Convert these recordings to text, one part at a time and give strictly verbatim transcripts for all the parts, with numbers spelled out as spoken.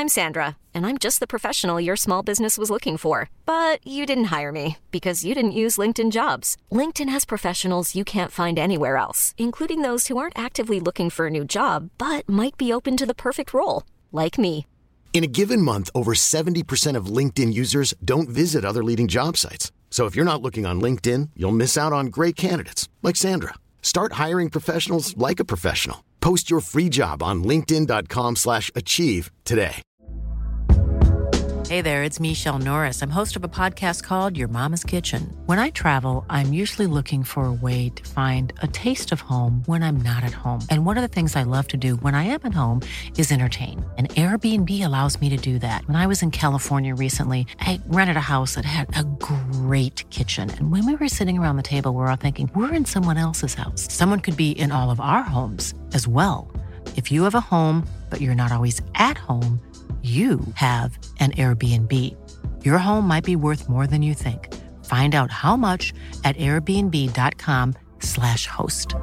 I'm Sandra, and I'm just the professional your small business was looking for. But you didn't hire me because you didn't use LinkedIn Jobs. LinkedIn has professionals you can't find anywhere else, including those who aren't actively looking for a new job, but might be open to the perfect role, like me. In a given month, over seventy percent of LinkedIn users don't visit other leading job sites. So if you're not looking on LinkedIn, you'll miss out on great candidates like Sandra. Start hiring professionals like a professional. Post your free job on linkedin.com slash achieve today. Hey there, it's Michelle Norris. I'm host of a podcast called Your Mama's Kitchen. When I travel, I'm usually looking for a way to find a taste of home when I'm not at home. And one of the things I love to do when I am at home is entertain. And Airbnb allows me to do that. When I was in California recently, I rented a house that had a great kitchen. And when we were sitting around the table, we were all thinking, we're in someone else's house. Someone could be in all of our homes as well. If you have a home, but you're not always at home, you have an Airbnb. Your home might be worth more than you think. Find out how much at airbnb.com slash host.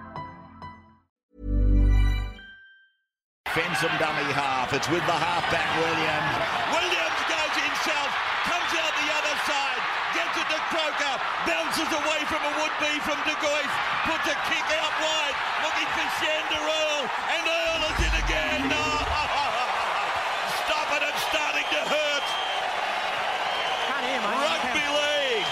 Fensom dummy half. It's with the halfback, Williams. Williams goes himself, comes out the other side, gets it to Croker, bounces away from a would-be from De Gois, puts a kick out wide, looking for Shander Earl, and Earl is in again. Oh, stop it, it's starting to hurt. Rugby League.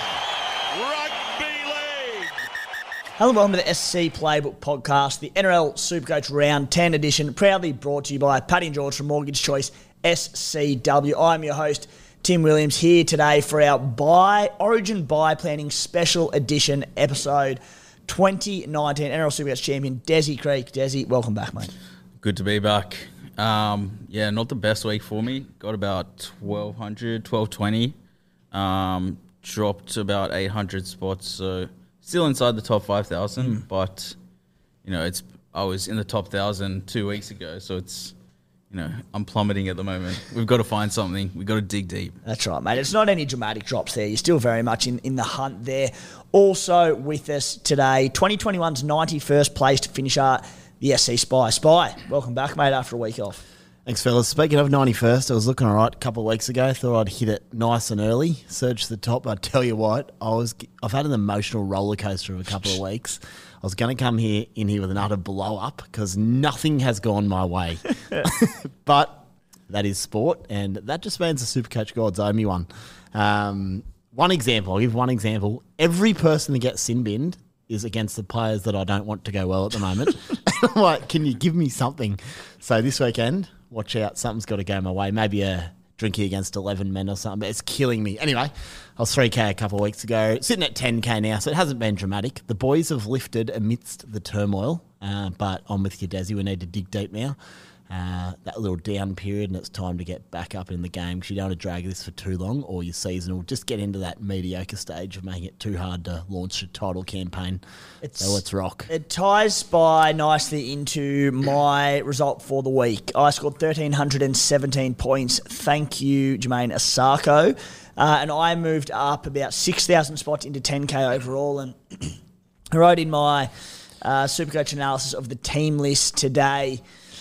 Rugby League. Hello and welcome to the S C Playbook Podcast, the N R L Supercoach Round ten edition, proudly brought to you by Paddy and George from Mortgage Choice S C W. I'm your host, Tim Williams, here today for our buy Origin Buy Planning Special Edition episode twenty nineteen. N R L Supercoach champion Desi Creek. Desi, welcome back, mate. Good to be back. Um, yeah, not the best week for me. Got about twelve hundred, twelve twenty. Um, dropped about eight hundred spots, so still inside the top five thousand, mm. but, you know, it's I was in the top one thousand two weeks ago, so it's, you know, I'm plummeting at the moment. We've got to find something. We've got to dig deep. That's right, mate. It's not any dramatic drops there. You're still very much in, in the hunt there. Also with us today, twenty twenty-one's ninety-first placed finisher, the S C Spy. Spy, welcome back, mate, after a week off. Thanks, fellas. Speaking of ninety-first, I was looking all right a couple of weeks ago. Thought I'd hit it nice and early, surge to the top. But I tell you what, I was, I've had an emotional roller coaster of a couple of weeks. I was going to come here in here with an utter blow up because nothing has gone my way. But that is sport, and that just means the Supercoach gods owe me one. Um, one example, I'll give one example. Every person that gets sin binned is against the players that I don't want to go well at the moment. I'm like, can you give me something? So this weekend, watch out, something's got to go my way. Maybe a drinky against eleven men or something, but it's killing me. Anyway, I was three K a couple of weeks ago, sitting at ten K now, so it hasn't been dramatic. The boys have lifted amidst the turmoil, uh, but I'm with you, Desi. We need to dig deep now. Uh, that little down period, and it's time to get back up in the game because you don't want to drag this for too long, or your season will just get into that mediocre stage of making it too hard to launch a title campaign. It's, so let's rock. It ties Spy nicely into my result for the week. I scored one thousand three hundred seventeen points. Thank you, Jermaine Asako. Uh, and I moved up about six thousand spots into ten K overall. And I wrote in my uh, Supercoach analysis of the team list today.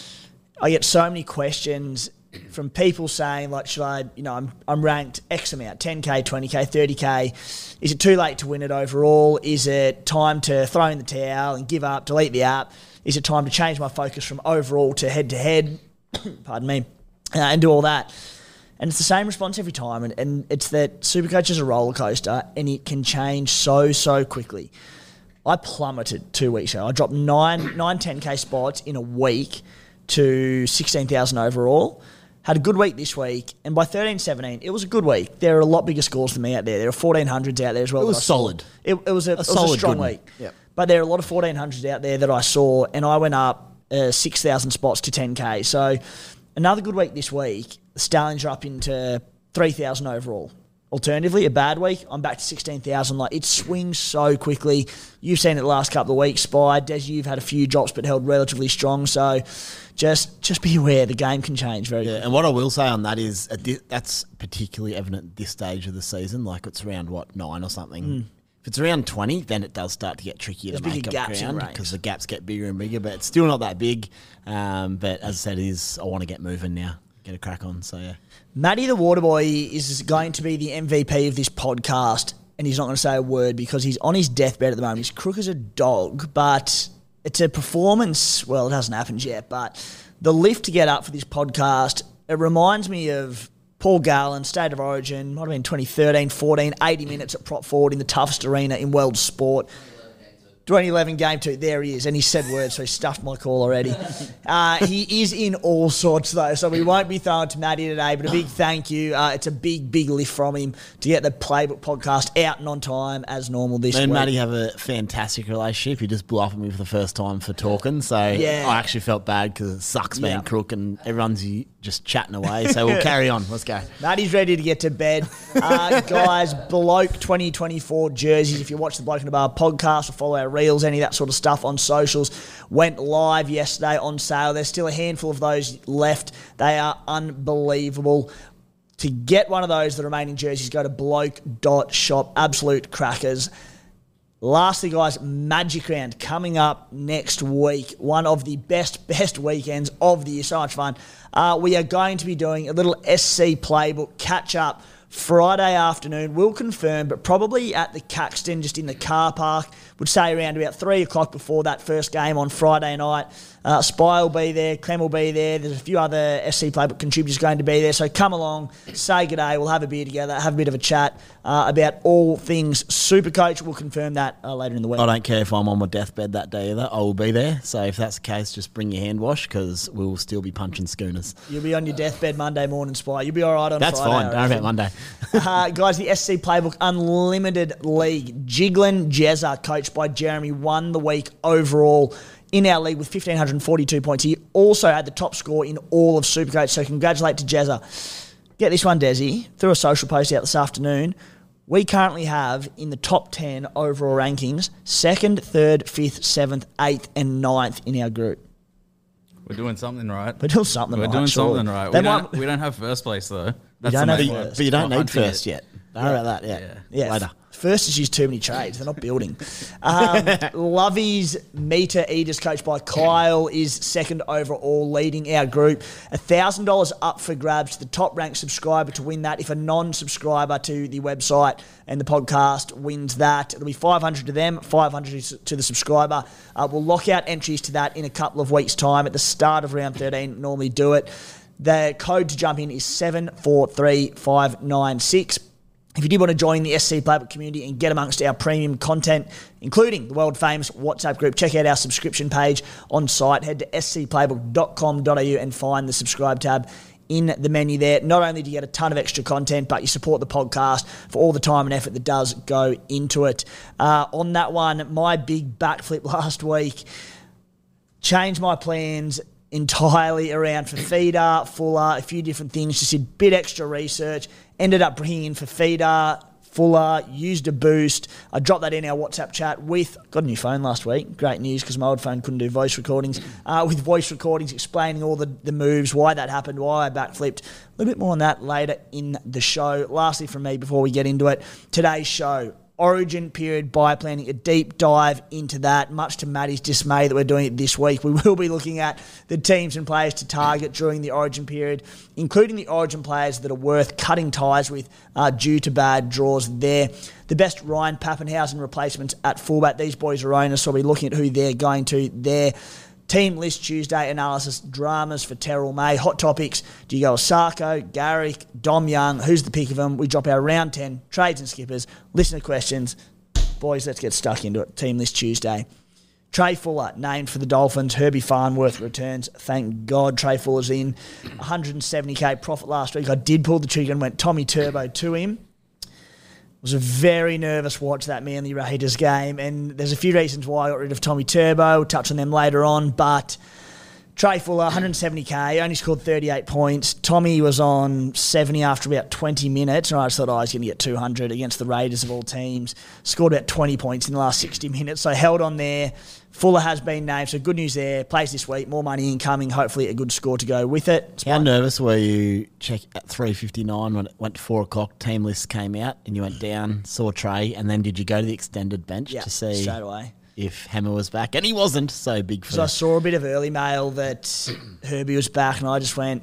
I get so many questions from people saying, like, should I, you know, I'm I'm ranked X amount, ten K, twenty K, thirty K. Is it too late to win it overall? Is it time to throw in the towel and give up, delete the app? Is it time to change my focus from overall to head-to-head? Pardon me. Uh, and do all that. And it's the same response every time. And, and it's that Supercoach is a roller coaster and it can change so, so quickly. I plummeted two weeks ago. I dropped nine, nine ten K spots in a week to sixteen thousand overall. Had a good week this week, and by thirteen seventeen, it was a good week. There are a lot bigger scores than me out there. There are fourteen hundreds out there as well. It was solid. It, it was a, a, it was solid a strong good week. Yep. But there are a lot of fourteen hundreds out there that I saw, and I went up uh, six thousand spots to ten K. So another good week this week. The Stallions are up into three thousand overall. Alternatively, a bad week, I'm back to sixteen thousand. Like, it swings so quickly. You've seen it the last couple of weeks, Spy. Des, you've had a few drops but held relatively strong. So just just be aware, the game can change very yeah, quickly. And what I will say on that is uh, that's particularly evident at this stage of the season. Like, it's around, what, nine or something. Mm. If it's around twenty, then it does start to get trickier There's to make up ground because the gaps get bigger and bigger. But it's still not that big. Um, but as I said, it is, I want to get moving now. get a crack on. So, yeah. Matty the Waterboy is going to be the M V P of this podcast, and he's not going to say a word because he's on his deathbed at the moment. He's crook as a dog, but it's a performance. Well, it hasn't happened yet, but the lift to get up for this podcast, it reminds me of Paul Gallen, State of Origin, might have been twenty thirteen, fourteen, eighty minutes at prop forward in the toughest arena in world sport. twenty eleven game two, there he is, and he said words, so he stuffed my call already. Uh, he is in all sorts, though, so we won't be throwing to Matty today, but a big thank you. Uh, it's a big, big lift from him to get the Playbook podcast out and on time as normal this Me and week. Matty have a fantastic relationship. He just blew up at me for the first time for talking, so Yeah. I actually felt bad because it sucks being Yeah. crook and everyone's just chatting away, so we'll carry on. Let's go. Matty's ready to get to bed. Uh, guys, Bloke twenty twenty-four jerseys, if you watch the Bloke in the Bar podcast or follow our reels, any of that sort of stuff on socials, went live yesterday on sale. There's still a handful of those left. They are unbelievable. To get one of those, the remaining jerseys, go to bloke dot shop. Absolute crackers. Lastly, guys, Magic Round coming up next week. One of the best, best weekends of the year. So much fun. Uh, we are going to be doing a little S C Playbook catch-up Friday afternoon. We'll confirm, but probably at the Caxton, just in the car park. Would say around about three o'clock before that first game on Friday night. Uh, Spy will be there, Clem will be there. There's a few other S C Playbook contributors going to be there. So come along, say good day. We'll have a beer together, have a bit of a chat uh, about all things Supercoach. We'll confirm that uh, later in the week. I don't care if I'm on my deathbed that day either. I will be there. So if that's the case, just bring your hand wash because we'll still be punching schooners. You'll be on your deathbed Monday morning, Spy. You'll be all right on That's Friday. fine. Don't worry about Monday. uh, guys, the S C Playbook Unlimited League. Jiglin Jezza, coached by Jeremy, won the week overall in our league with one thousand five hundred forty-two points. He also had the top score in all of Supercoach, so congratulate to Jezza. Get this one, Desi. Threw a social post out this afternoon. We currently have in the top ten overall rankings, second, third, fifth, seventh, eighth, and ninth in our group. We're doing something right. We're doing something We're right. doing surely. something right. They We might- don't, we don't have first place, though. That's don't the have main first. one. But you don't We're need hunting first it. yet. Don't worry about that. Yeah. Yeah, Later. First is used too many trades. They're not building. Um, Lovey's Meter Eaters, coached by Kyle, is second overall, leading our group. one thousand dollars up for grabs to the top-ranked subscriber to win that. If a non-subscriber to the website and the podcast wins that, it'll be five hundred dollars to them, five hundred dollars to the subscriber. Uh, we'll lock out entries to that in a couple of weeks' time. At the start of round thirteen, normally do it. The code to jump in is seven four three five nine six. If you did want to join the S C Playbook community and get amongst our premium content, including the world-famous WhatsApp group, check out our subscription page on site. Head to s c playbook dot com dot a u and find the subscribe tab in the menu there. Not only do you get a ton of extra content, but you support the podcast for all the time and effort that does go into it. Uh, on that one, my big backflip last week changed my plans entirely around Fafita, Fuller, a few different things. Just did a bit extra research. Ended up bringing in Fafita, Fuller, used a boost. I dropped that in our WhatsApp chat with, got a new phone last week. Great news because my old phone couldn't do voice recordings. Uh, with voice recordings explaining all the, the moves, why that happened, why I backflipped. A little bit more on that later in the show. Lastly from me before we get into it, today's show, Origin period buy planning, a deep dive into that, much to Matty's dismay that we're doing it this week. We will be looking at the teams and players to target during the Origin period, including the Origin players that are worth cutting ties with uh, due to bad draws there. The best Ryan Pappenhausen replacements at fullback. These boys are owners, so we'll be looking at who they're going to there. Team List Tuesday analysis, dramas for Terrell May. Hot topics, do you go Osako, Garrick, Dom Young? Who's the pick of them? We drop our round ten, trades and skippers, listener questions. Boys, let's get stuck into it. Team List Tuesday. Trey Fuller, named for the Dolphins. Herbie Farnworth returns. Thank God Trey Fuller's in. one hundred seventy K profit last week. I did pull the trigger and went Tommy Turbo to him. It was a very nervous watch, that Manly Raiders game, and there's a few reasons why I got rid of Tommy Turbo. We'll touch on them later on, but Trey Fuller, one hundred seventy K, only scored thirty-eight points. Tommy was on seventy after about twenty minutes, and I just thought oh, I was going to get two hundred against the Raiders of all teams. Scored about twenty points in the last sixty minutes, so held on there. Fuller has been named, so good news there. Plays this week, more money incoming, hopefully a good score to go with it. How nervous were you check at three fifty-nine when it went to four o'clock, team list came out and you went down, saw Trey, and then did you go to the extended bench Yeah, to see straight away. if Hammer was back? And he wasn't, so big for So I saw a bit of early mail that Herbie was back, and I just went,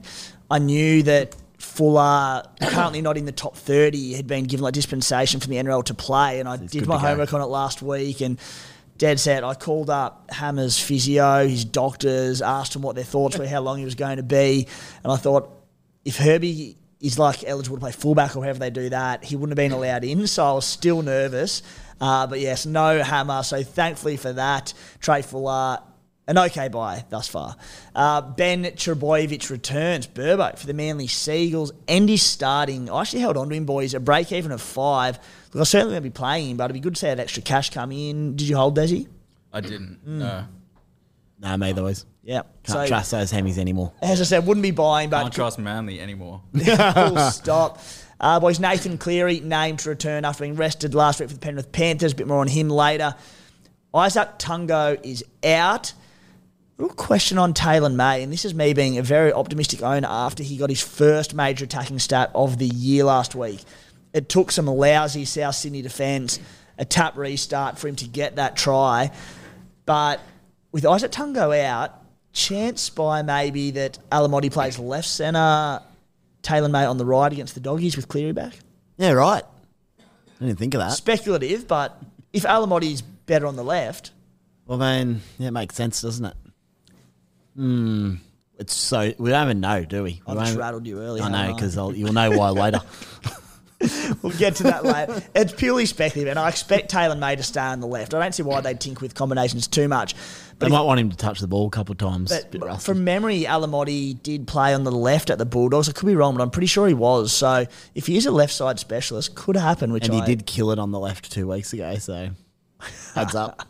I knew that Fuller, currently not in the top thirty, had been given like dispensation from the N R L to play, and I It's did good my to go. homework on it last week, and dead set, I called up Hammer's physio, his doctors, asked them what their thoughts were, how long he was going to be, and I thought, if Herbie is like eligible to play fullback or however they do that, he wouldn't have been allowed in, so I was still nervous. Uh, but yes, no Hammer, so thankfully for that, Trey Fuller, an okay buy thus far. Uh, Ben Trebojevic returns, Burbo, for the Manly Seagulls, and he's starting. I actually held on to him, boys, a break even of five. Look, I certainly won't be playing him, but it'd be good to see that extra cash come in. Did you hold Desi? I didn't. No. No, me those. Yeah. Can't trust those Hemis anymore. As I said, wouldn't be buying, but Can't trust Manly anymore. full stop. Uh, boys, Nathan Cleary named to return after being rested last week for the Penrith Panthers. A bit more on him later. Isaac Tungo is out. Real question on Taylor May, and this is me being a very optimistic owner after he got his first major attacking stat of the year last week. It took some lousy South Sydney defence, a tap restart for him to get that try. But with Isaac Tungo out, chance by maybe that Alamotti plays left centre, Taylor May on the right against the Doggies with Cleary back? Yeah, right. I didn't think of that. Speculative, but if Alamotti's better on the left... Well, I mean, yeah, it makes sense, doesn't it? Hmm. It's so... We don't even know, do we? I we just don't- rattled you earlier. I know, haven't because you'll know why later. We'll get to that later. It's purely speculative, and I expect Taylor May to stay on the left. I don't see why they'd tinker with combinations too much. They But, might want him to touch the ball a couple of times. if, Bit but rusty. from memory, Alamotti did play on the left at the Bulldogs. I could be wrong, but I'm pretty sure he was. So if he is a left side specialist, could happen. Which and he I, did kill it on the left two weeks ago, so heads up.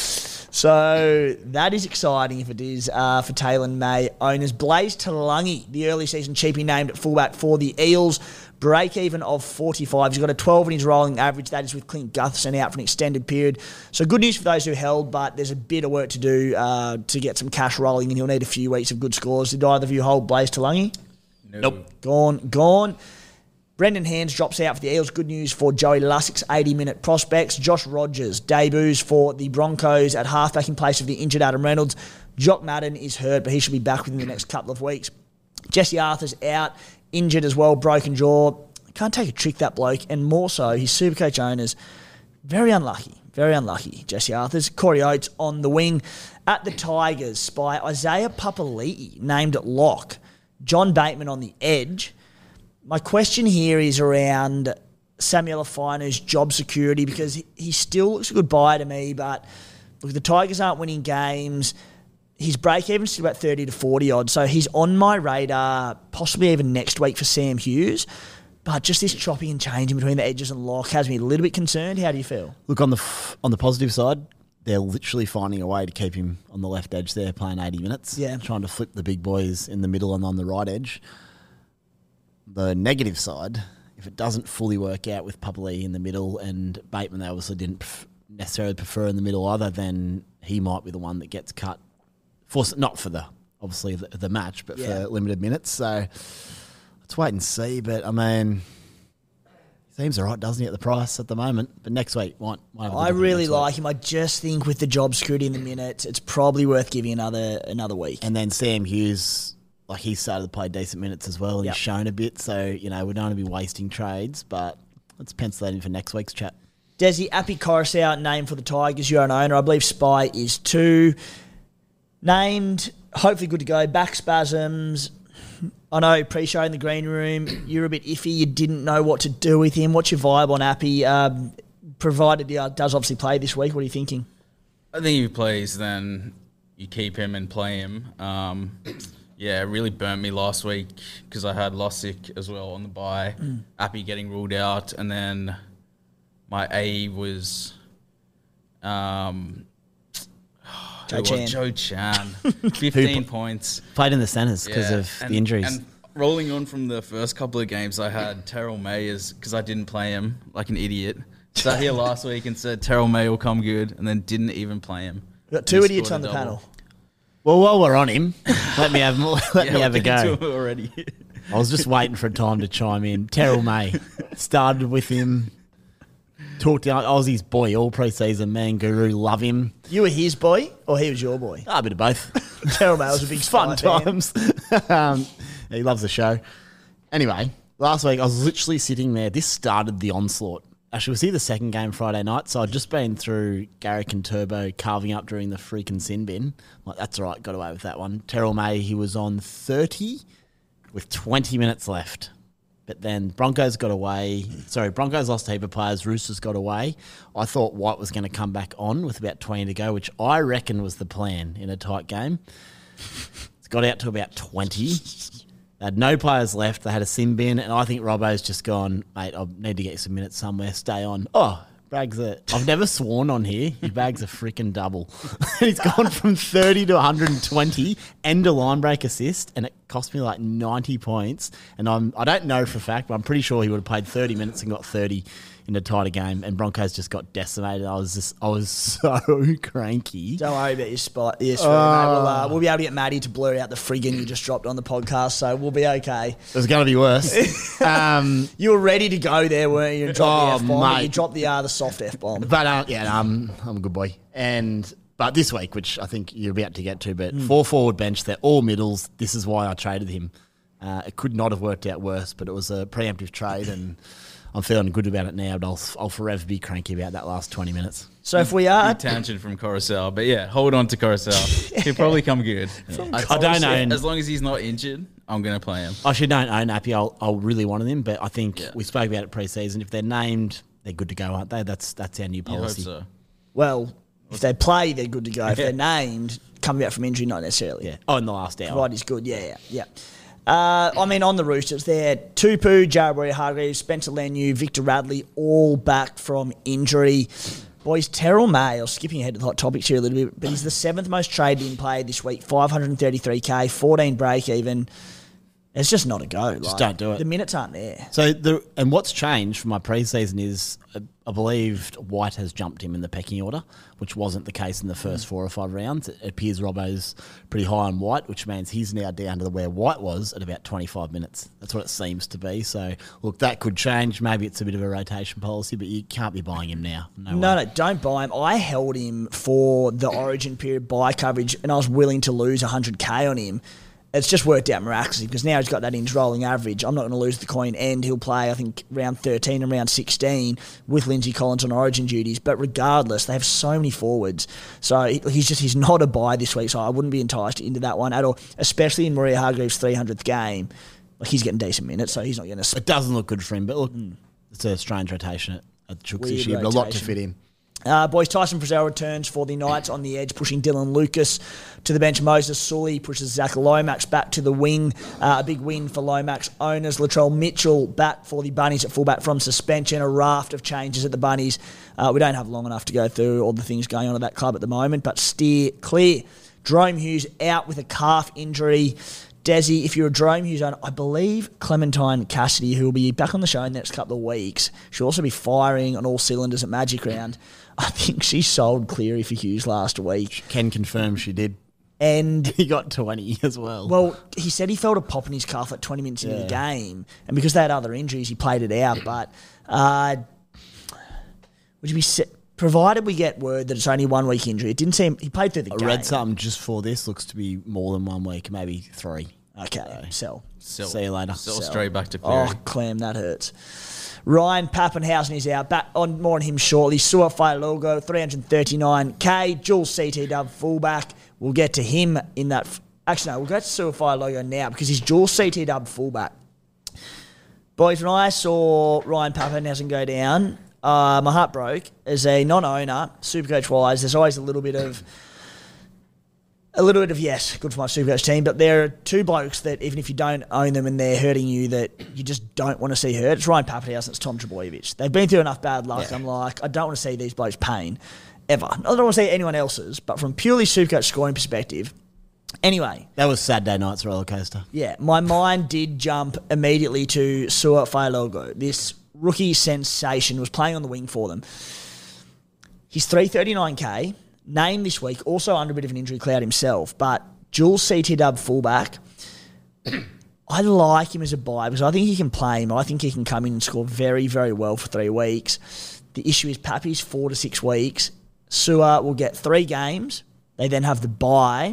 So that is exciting if it is uh, for Taylor May owners. Blaze Talangi, the early season cheapie named at fullback for the Eels. Break even of forty-five. He's got a twelve in his rolling average. That is with Clint Gutherson out for an extended period. So good news for those who held, but there's a bit of work to do uh, to get some cash rolling, and he'll need a few weeks of good scores. Did either of you hold Blaze Talangi? No. Nope. Gone, gone. Brendan Hands drops out for the Eels. Good news for Joey Lussick's eighty-minute prospects. Josh Rogers debuts for the Broncos at halfback in place of the injured Adam Reynolds. Jock Madden is hurt, but he should be back within the next couple of weeks. Jesse Arthur's out, injured as well, broken jaw. Can't take a trick, that bloke. And more so, his Supercoach owners, very unlucky. Very unlucky, Jesse Arthur's. Corey Oates on the wing. At the Tigers, by Isaiah Papali'i, named at lock. John Bateman on the edge. My question here is around Samuel Afainu's job security, because he, he still looks a good buy to me, but look, the Tigers aren't winning games. His break-even's still about thirty to forty odd, so he's on my radar, possibly even next week for Sam Hughes. But just this chopping and changing between the edges and lock has me a little bit concerned. How do you feel? Look, on the f- on the positive side, they're literally finding a way to keep him on the left edge there, playing eighty minutes. Yeah. Trying to flip the big boys in the middle and on the right edge. The negative side, if it doesn't fully work out with Papali'i in the middle and Bateman, they obviously didn't pref- necessarily prefer in the middle either, then he might be the one that gets cut. For not for the obviously the, the match, but Yeah. for limited minutes. So let's wait and see. But I mean, he seems all right, doesn't he, at the price at the moment? But next week might. might have a I good look at really next week. like him. I just think with the job security in the minutes, it's probably worth giving another another week. And then Sam Hughes, like he started to play decent minutes as well, and Yep. he's shown a bit. So you know we don't want to be wasting trades, but let's pencil that in for next week's chat. Desi Api Coruscant named for the Tigers. You're an owner. I believe Spy is too. Named, hopefully good to go. Back spasms. I know, pre-show in the green room, you're a bit iffy. You didn't know what to do with him. What's your vibe on Appy? Um, provided he uh, does obviously play this week, what are you thinking? I think if he plays, then you keep him and play him. Um, yeah, it really burnt me last week because I had Lossick as well on the bye. Mm. Appy getting ruled out, and then my A was um, Joe who Chan. was Joe Chan. fifteen points. Played in the centres because Yeah, of and- the injuries. And rolling on from the first couple of games, I had Terrell May as because I didn't play him like an idiot. Sat here last week and said Terrell May will come good, and then didn't even play him. We've got two And he idiots scored on a the double. panel. Well, while we're on him, let me have let Yeah, me have we're a getting go. to it already. I was just waiting for a time to chime in. Terrell May started with him. Talked to Aussie's boy all pre-season. Man, Guru, love him. You were his boy, or he was your boy? Ah, a bit of both. Terrell May was a big Fun Spy fan. times. um, He loves the show. Anyway, last week I was literally sitting there. This started the onslaught. Actually, was he the second game Friday night? So I'd just been through Garrick and Turbo carving up during the freaking sin bin. Like, that's all right, got away with that one. Terrell May, he was on thirty with twenty minutes left. But then Broncos got away. Sorry, Broncos lost a heap of players. Roosters got away. I thought White was going to come back on with about twenty to go, which I reckon was the plan in a tight game. It's got out to about twenty. They had no players left. They had a sin bin, and I think Robbo's just gone, mate, I need to get some minutes somewhere. Stay on. Oh, bags a... I've never sworn on here. He bags a freaking double. He's gone from thirty to one hundred twenty, and a line break assist, and it cost me like ninety points. And I'm, I don't know for a fact, but I'm pretty sure he would have played thirty minutes and got thirty in a tighter game, and Broncos just got decimated. I was just, I was so cranky. Don't worry about your spot. Yes, uh, mate. We'll, uh, we'll be able to get Maddie to blur out the friggin' you just dropped on the podcast, so we'll be okay. It was going to be worse. um, you were ready to go there, weren't you? And drop oh, the F-bomb. Mate. You dropped the uh, the soft F-bomb. But uh, yeah, no, I'm I'm a good boy. And but this week, which I think you're about to get to, but mm. four forward bench, they're all middles. This is why I traded him. Uh, it could not have worked out worse, but it was a preemptive trade, and I'm feeling good about it now, but I'll, I'll forever be cranky about that last twenty minutes. So if we are... Big tangent from Coruscant, but yeah, hold on to Coruscant. He'll probably come good. Yeah. I, I don't know. As long as he's not injured, I'm going to play him. I should don't own Appy. I'll, I'll really wanted him, but I think yeah. we spoke about it pre-season. If they're named, they're good to go, aren't they? That's that's our new policy. You hope so. Well, if they play, they're good to go. If they're named, coming out from injury, not necessarily. Yeah. Oh, in the last hour. Provided he's good, yeah, yeah, yeah. Uh, I mean, on the Roosters, they're Tupu, Jared Waerea-Hargreaves, Spencer Leniu, Victor Radley, all back from injury. Boys, Terrell May, or skipping ahead to the hot topics here a little bit, but he's the seventh most traded in player this week, five hundred thirty-three K, fourteen break even. It's just not a go. Just like, don't do it. The minutes aren't there. So the and what's changed from my pre-season is uh, I believe White has jumped him in the pecking order, which wasn't the case in the first four or five rounds. It appears Robbo's pretty high on White, which means he's now down to where White was at about twenty-five minutes. That's what it seems to be. So, look, that could change. Maybe it's a bit of a rotation policy, but you can't be buying him now. No, no, way. no, don't buy him. I held him for the Origin period buy coverage, and I was willing to lose one hundred K on him. It's just worked out miraculously because now he's got that inch rolling average. I'm not going to lose the coin, and he'll play, I think, round thirteen and round sixteen with Lindsay Collins on Origin duties. But regardless, they have so many forwards. So he's just he's not a buy this week, so I wouldn't be enticed into that one at all, especially in Waerea-Hargreaves' three hundredth game. Like, he's getting decent minutes, so he's not going to... It doesn't look good for him, but look, mm. it's a strange rotation at, at the Chooks this year, but a lot to fit in. Uh, boys, Tyson Frizzell returns for the Knights on the edge, pushing Dylan Lucas to the bench. Moses Sully pushes Zach Lomax back to the wing. Uh, a big win for Lomax owners. Latrell Mitchell back for the Bunnies at fullback from suspension. A raft of changes at the Bunnies. Uh, we don't have long enough to go through all the things going on at that club at the moment, but steer clear. Jerome Hughes out with a calf injury. Desi, if you're a Jerome Hughes owner, I believe Clementine Cassidy, who will be back on the show in the next couple of weeks, she'll also be firing on all cylinders at Magic Round. I think she sold Cleary for Hughes last week. Can confirm she did. And he got twenty as well. Well, he said he felt a pop in his calf at twenty minutes into yeah. the game. And because they had other injuries, he played it out. But uh, would you be set? Provided we get word that it's only one week injury, it didn't seem he played through the I game. I read something just for this. Looks to be more than one week, maybe three. Okay, so, sell. sell. See you later. Sell, sell. straight back to Cleary. Oh, Clem, that hurts. Ryan Pappenhausen is out. Back on more on him shortly. Suafai Logo, three hundred thirty-nine K. Jules C T W fullback. We'll get to him in that. F- Actually, no, we'll get to Suafai Logo now because he's Jules C T W fullback. Boys, when I saw Ryan Pappenhausen go down, uh, my heart broke. As a non-owner, Supercoach-wise, there's always a little bit of... A little bit of, yes, good for my Supercoach team, but there are two blokes that even if you don't own them and they're hurting you, that you just don't want to see hurt. It's Ryan Pappenhausen, it's Tom Trbojevic. They've been through enough bad luck. Yeah. I'm like, I don't want to see these blokes' pain, ever. I don't want to see anyone else's, but from purely Supercoach scoring perspective. Anyway. That was Saturday night's roller coaster. Yeah, my mind did jump immediately to Suafai Logo. This rookie sensation was playing on the wing for them. He's three thirty-nine K. Name this week, also under a bit of an injury cloud himself, but Jules C T W fullback, I like him as a buy because I think he can play him. I think he can come in and score very, very well for three weeks. The issue is Pappy's four to six weeks. Sua will get three games. They then have the bye.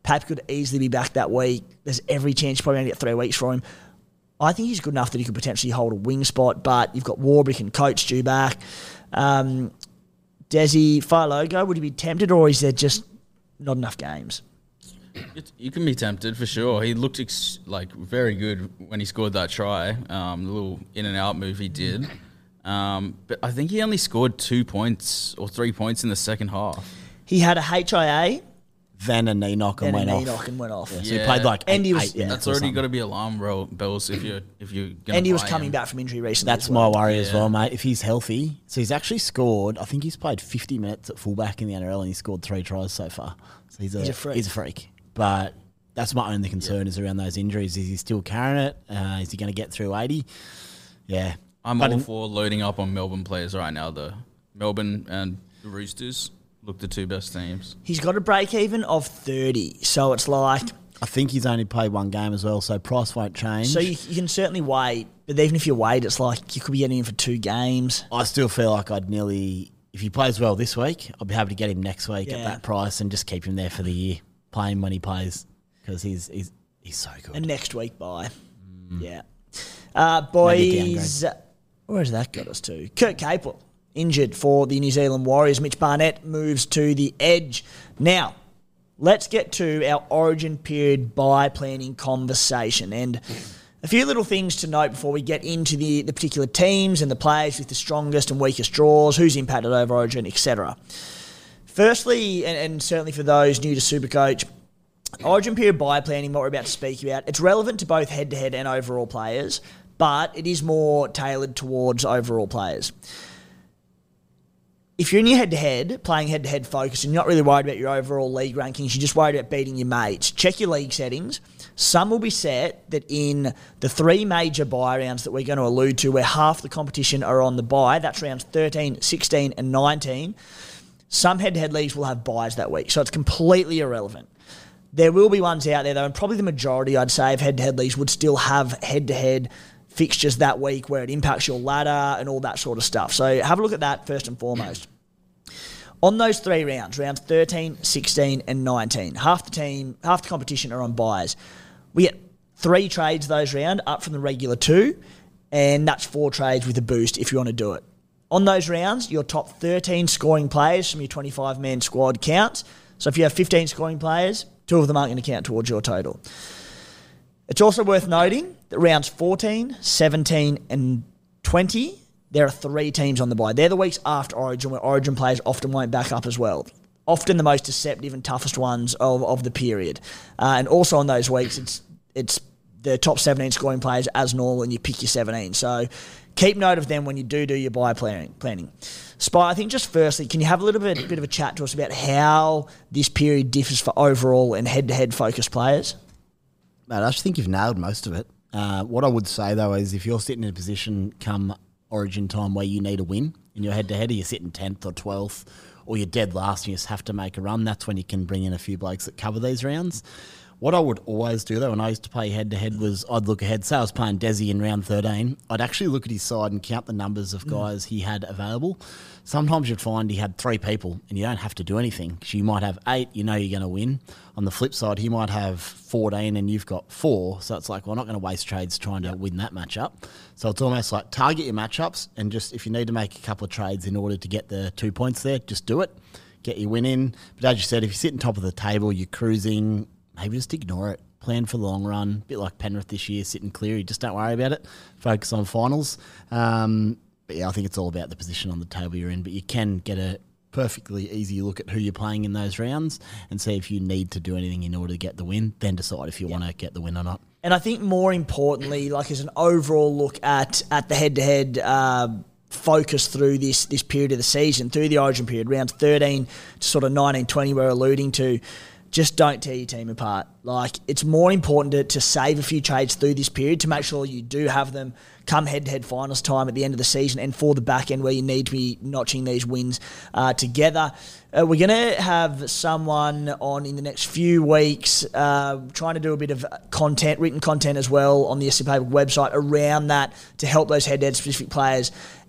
Pap could easily be back that week. There's every chance you're probably going to get three weeks for him. I think he's good enough that he could potentially hold a wing spot, but you've got Warbrick and Coates due back. Um, Desi, Failogo, would he be tempted, or is there just not enough games? It, you can be tempted for sure. He looked ex- like very good when he scored that try, um, the little in and out move he did. Um, but I think he only scored two points or three points in the second half. He had a H I A. Then a knee knock and, and went a off. knee knock and went off. Yeah, so Yeah. he played like eight, And he was- eight yeah. minutes That's or already something. got to be alarm ro- bells if you're if you're going. And he was coming back from injury recently. That's as well. my worry as Yeah. well, mate. If he's healthy, so he's actually scored. I think he's played fifty minutes at fullback in the N R L, and he's scored three tries so far. So he's a, He's a freak. He's a freak. But that's my only concern is around those injuries. Is he still carrying it? Uh, is he going to get through eighty? Yeah, I'm But all in- for loading up on Melbourne players right now. The Melbourne and the Roosters look the two best teams. He's got a break even of thirty, so it's like I think he's only played one game as well, so price won't change. so you, you can certainly wait, but even if you wait, it's like you could be getting him for two games. I still feel like I'd nearly, if he plays well this week, I'll be happy to get him next week Yeah. at that price and just keep him there for the year, play him when he plays because he's he's he's so good. And next week by, Mm. yeah, uh, Maybe a boys. Where's that got us to? Kurt Capel injured for the New Zealand Warriors. Mitch Barnett moves to the edge. Now, let's get to our origin period bye planning conversation. And a few little things to note before we get into the, the particular teams and the players with the strongest and weakest draws, who's impacted over origin, et cetera. Firstly, and, and certainly for those new to Supercoach, origin period bye planning, what we're about to speak about, it's relevant to both head-to-head and overall players, but it is more tailored towards overall players. If you're in your head-to-head, playing head-to-head focus, and you're not really worried about your overall league rankings, you're just worried about beating your mates, check your league settings. Some will be set that in the three major bye rounds that we're going to allude to, where half the competition are on the bye, that's rounds thirteen, sixteen and nineteen, some head-to-head leagues will have byes that week, so it's completely irrelevant. There will be ones out there, though, and probably the majority, I'd say, of head-to-head leagues would still have head-to-head fixtures that week where it impacts your ladder and all that sort of stuff. So have a look at that first and foremost. On those three rounds, rounds thirteen, sixteen and nineteen, half the team, half the competition are on buys. We get three trades those round, up from the regular two, and that's four trades with a boost if you want to do it. On those rounds, your top thirteen scoring players from your twenty-five man squad counts. So if you have fifteen scoring players, two of them aren't going to count towards your total. It's also worth noting that rounds fourteen, seventeen and twenty, there are three teams on the bye. They're the weeks after Origin, where Origin players often won't back up as well. Often the most deceptive and toughest ones of, of the period. Uh, and also on those weeks, it's it's the top seventeen scoring players as normal, and you pick your seventeen. So keep note of them when you do do your bye planning. planning. Spy, I think just firstly, can you have a little bit, bit of a chat to us about how this period differs for overall and head-to-head focused players? Mate, I just think you've nailed most of it. Uh, what I would say, though, is if you're sitting in a position come Origin time where you need a win in your head-to-head, or you're sitting tenth or twelfth, or you're dead last and you just have to make a run, that's when you can bring in a few blokes that cover these rounds. What I would always do, though, when I used to play head-to-head, was I'd look ahead. Say I was playing Desi in round thirteen. I'd actually look at his side and count the numbers of guys mm. he had available. Sometimes you'd find he had three people, and you don't have to do anything, because you might have eight, you know you're going to win. On the flip side, he might have fourteen, and you've got four. So it's like, well, I'm not going to waste trades trying to win that matchup. So it's almost like target your matchups, and just if you need to make a couple of trades in order to get the two points there, just do it. Get your win in. But as you said, if you're sitting top of the table, you're cruising, maybe just ignore it. Plan for the long run. A bit like Penrith this year, sitting clear. You just don't worry about it. Focus on finals. Um, but yeah, I think it's all about the position on the table you're in. But you can get a perfectly easy look at who you're playing in those rounds and see if you need to do anything in order to get the win. Then decide if you yeah. want to get the win or not. And I think more importantly, like as an overall look at at the head-to-head uh, focus through this this period of the season, through the Origin period, rounds thirteen to sort of nineteen, twenty we're alluding to, just don't tear your team apart. Like, it's more important to, to save a few trades through this period to make sure you do have them come head-to-head finals time at the end of the season and for the back end where you need to be notching these wins uh, together. Uh, we're going to have someone on in the next few weeks uh, trying to do a bit of content, written content as well on the S C Playbook website around that to help those head-to-head specific players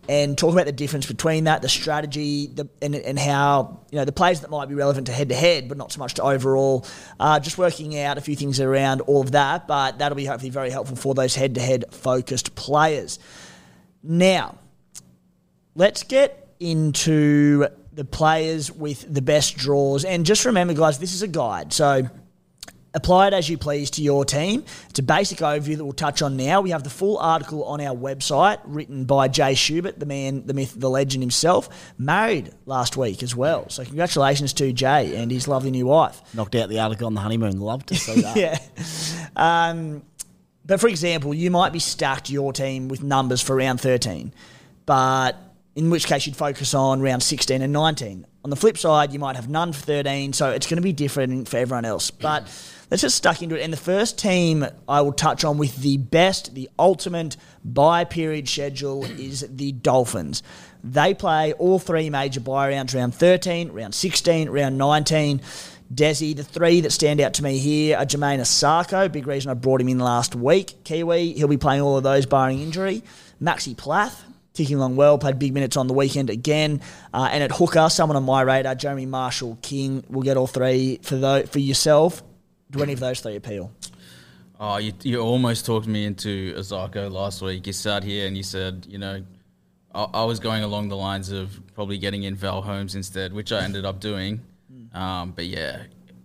and talk about the difference between that, the strategy, the, and, and how, you know, the plays that might be relevant to head-to-head, but not so much to overall. Uh, just working out a few things around all of that, but that'll be hopefully very helpful for those head-to-head focused players. Now, let's get into the players with the best draws. And just remember, guys, this is a guide. So apply it as you please to your team. It's a basic overview that we'll touch on now. We have the full article on our website written by Jay Schubert, the man, the myth, the legend himself, married last week as well. So congratulations to Jay and his lovely new wife. Knocked out the article on the honeymoon. Love to see that. yeah. Um, but for example, you might be stacked your team with numbers for round thirteen, but in which case you'd focus on round sixteen and nineteen. On the flip side, you might have none for thirteen, so it's going to be different for everyone else. But let's just stuck into it. And the first team I will touch on with the best, the ultimate bye period schedule is the Dolphins. They play all three major bye rounds, round thirteen, round sixteen, round nineteen. Desi, the three that stand out to me here are Jermaine Asako, big reason I brought him in last week. Kiwi, he'll be playing all of those barring injury. Maxi Plath, ticking along well, played big minutes on the weekend again. Uh, and at hooker, someone on my radar, Jeremy Marshall King, will get all three for the, for yourself. Do any of those three appeal? Oh, you, you almost talked me into Asako last week. You sat here and you said, you know, I, I was going along the lines of probably getting in Val Holmes instead, which I ended up doing. Um, but yeah,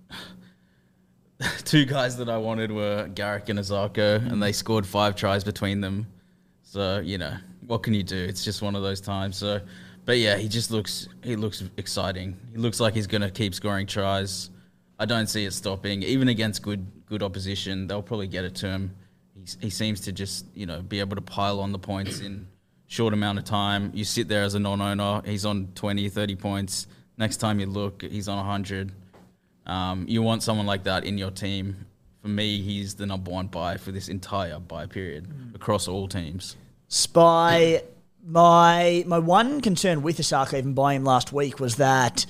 two guys that I wanted were Garrick and Asako, and they scored five tries between them. So, you know, what can you do? It's just one of those times. So, but yeah, he just looks, he looks exciting. He looks like he's going to keep scoring tries. I don't see it stopping. Even against good good opposition, they'll probably get it to him. He, he seems to just, you know, be able to pile on the points in short amount of time. You sit there as a non-owner, he's on twenty, thirty points. Next time you look, he's on one hundred. Um, you want someone like that in your team. For me, he's the number one buy for this entire buy period mm. across all teams. Spy, my my one concern with Asako, even buying him last week, was that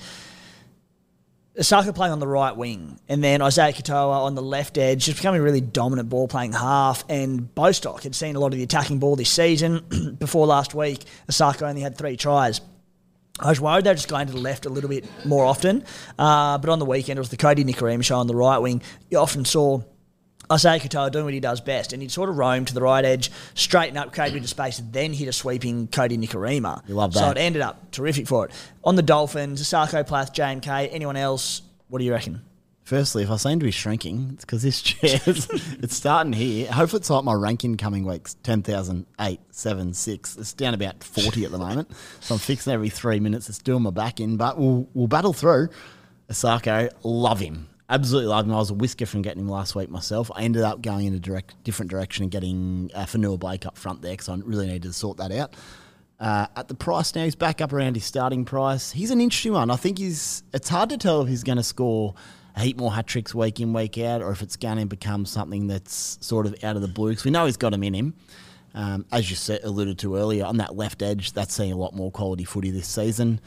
Asako playing on the right wing, and then Isaiah Katoa on the left edge, just becoming a really dominant ball-playing half, and Bostock had seen a lot of the attacking ball this season. Before last week, Asako only had three tries. I was worried they were just going to the left a little bit more often, uh, but on the weekend it was the Cody Nikarima show on the right wing. You often saw Isaiah Katoa doing what he does best, and he'd sort of roam to the right edge, straighten up, create a bit of space, and then hit a sweeping Cody Nikarima. You love that. So it ended up terrific for it. On the Dolphins, Asako, Plath, J M K, anyone else, what do you reckon? Firstly, if I seem to be shrinking, it's because this chair's it's starting here. Hopefully it's like my ranking coming weeks, ten thousand, eight, seven, six. It's down about forty at the moment. So I'm fixing every three minutes. It's doing my back in, but we'll we'll battle through. Asako, love him. Absolutely love him. I was a whisker from getting him last week myself. I ended up going in a direct, different direction and getting uh, Fanua Blake up front there because I really needed to sort that out. Uh, at the price now, he's back up around his starting price. He's an interesting one. I think he's. It's hard to tell if he's going to score a heap more hat-tricks week in, week out, or if it's going to become something that's sort of out of the blue. Because we know he's got him in him. Um, as you said, alluded to earlier, on that left edge, that's seeing a lot more quality footy this season.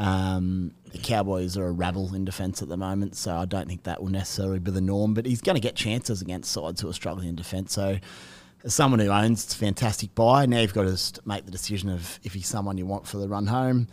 Um, the Cowboys are a rabble in defence at the moment, so I don't think that will necessarily be the norm. But he's going to get chances against sides who are struggling in defence. So as someone who owns, it's a fantastic buy. Now you've got to make the decision of if he's someone you want for the run home.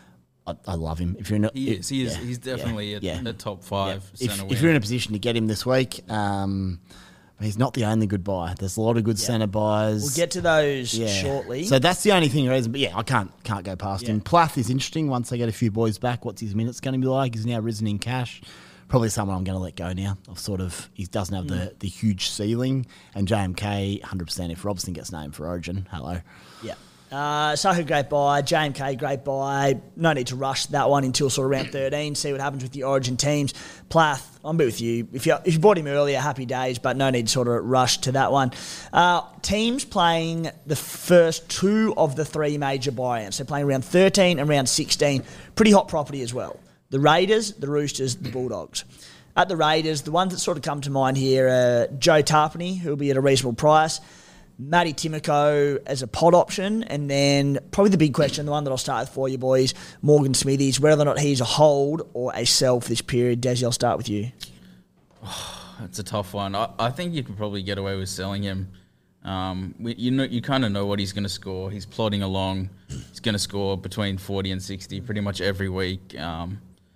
I, I love him. If you're in a, he is, he is, yeah, he's definitely yeah, a, yeah. a top five yeah. centre if, if you're in a position to get him this week, um, he's not the only good buy. There's a lot of good yeah. centre buys. We'll get to those yeah. shortly. So that's the only thing reason. But yeah, I can't can't go past yeah. him. Plath is interesting. Once they get a few boys back, what's his minutes going to be like? He's now risen in cash. Probably someone I'm going to let go now. I've sort of he doesn't have mm. the, the huge ceiling. And J M K, one hundred percent. If Robson gets named for Origin, hello. Yeah. Uh, Saka, great buy. J M K, great buy. No need to rush that one until sort of round thirteen. See what happens with the Origin teams. Plath, I'm a bit with you. If you if you bought him earlier, happy days, but no need to sort of rush to that one. Uh, teams playing the first two of the three major buy-ins. They're playing round thirteen and round sixteen. Pretty hot property as well. The Raiders, the Roosters, the Bulldogs. At the Raiders, the ones that sort of come to mind here are Joe Tarpany, who will be at a reasonable price. Matty Timoko as a pod option, and then probably the big question, the one that I'll start with for you boys, Morgan Smithies, whether or not he's a hold or a sell for this period. Desi, I'll start with you. That's a tough one. I, I think you could probably get away with selling him. Um, we, you know, you kind of know what he's going to score. He's plodding along. He's going to score between forty and sixty pretty much every week. Um,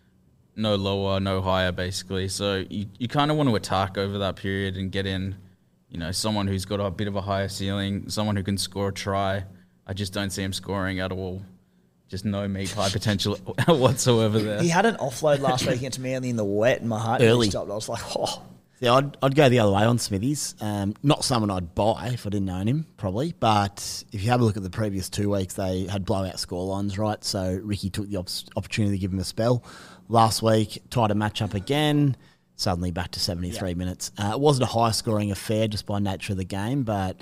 no lower, no higher, basically. So you, you kind of want to attack over that period and get in, you know, someone who's got a bit of a higher ceiling, someone who can score a try. I just don't see him scoring at all. Just no meat pie potential whatsoever there. He had an offload last week against Manly in the wet, and my heart Early. stopped. I was like, oh. Yeah, I'd, I'd go the other way on Smithies. Um, not someone I'd buy if I didn't own him, probably. But if you have a look at the previous two weeks, they had blowout scorelines, right? So Ricky took the op- opportunity to give him a spell. Last week, tried to match up again. Suddenly back to seventy-three Yep. minutes. Uh, it wasn't a high-scoring affair just by nature of the game, but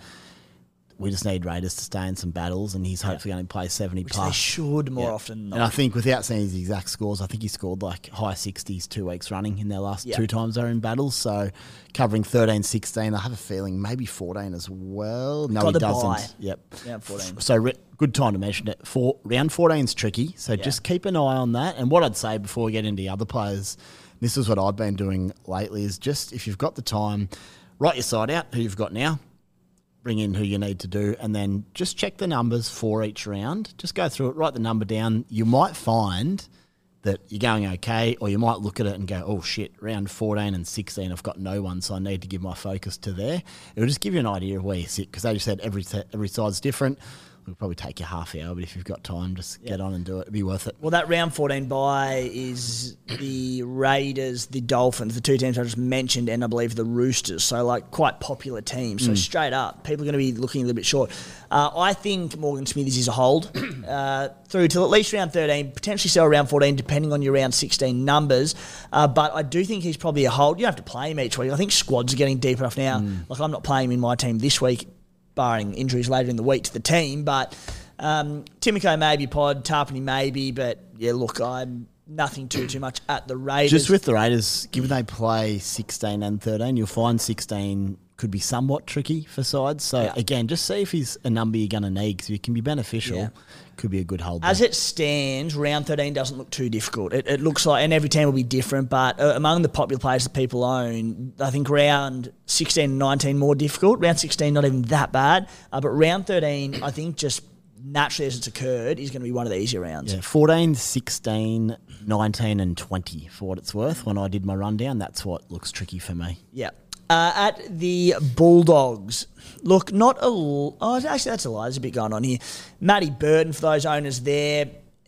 we just need Raiders to stay in some battles, and he's hopefully going to play seventy Which plus. they should more Yeah. often than And I not. think without seeing his exact scores, I think he scored like high sixties two weeks running in their last Yeah. two times they were in battles. So covering thirteen, sixteen, I have a feeling maybe fourteen as well. No, Got he the doesn't. bye. Yep. Yeah, fourteen. So re- good time to mention it. For, round fourteen is tricky, so Yeah. just keep an eye on that. And what I'd say before we get into the other players, this is what I've been doing lately, is just if you've got the time, write your side out, who you've got now, bring in who you need to do, and then just check the numbers for each round. Just go through it, write the number down. You might find that you're going okay, or you might look at it and go, oh shit, round fourteen and sixteen, I've got no one, so I need to give my focus to there. It'll just give you an idea of where you sit, because they just said every every side's different. It'll probably take you half hour, but if you've got time, just get on and do it. It'll be worth it. Well, that round fourteen bye is the Raiders, the Dolphins, the two teams I just mentioned, and I believe the Roosters. So, like, quite popular teams. So, straight up, people are going to be looking a little bit short. Uh, I think Morgan Smithies is a hold uh, through till at least round thirteen, potentially sell round fourteen, depending on your round sixteen numbers. Uh, but I do think he's probably a hold. You don't have to play him each week. I think squads are getting deep enough now. Like, I'm not playing him in my team this week, barring injuries later in the week to the team. But um, Timoko maybe, Pod, Tarpany maybe. But, yeah, look, I'm nothing too, too much at the Raiders. Just with the Raiders, given they play sixteen and thirteen, you'll find sixteen could be somewhat tricky for sides. So, Yeah. again, just see if he's a number you're going to need, because if it can be beneficial, Yeah. could be a good hold. As there. it stands, round thirteen doesn't look too difficult. It, it looks like, and every team will be different, but uh, among the popular players that people own, I think round sixteen and nineteen more difficult. Round sixteen, not even that bad. Uh, but round thirteen, I think just naturally as it's occurred, is going to be one of the easier rounds. Yeah, fourteen, sixteen, nineteen and twenty for what it's worth. When I did my rundown, that's what looks tricky for me. Yeah. Uh, at the Bulldogs, look, not a... l- Oh, actually, that's a lie. There's a bit going on here. Matty Burton, for those owners there,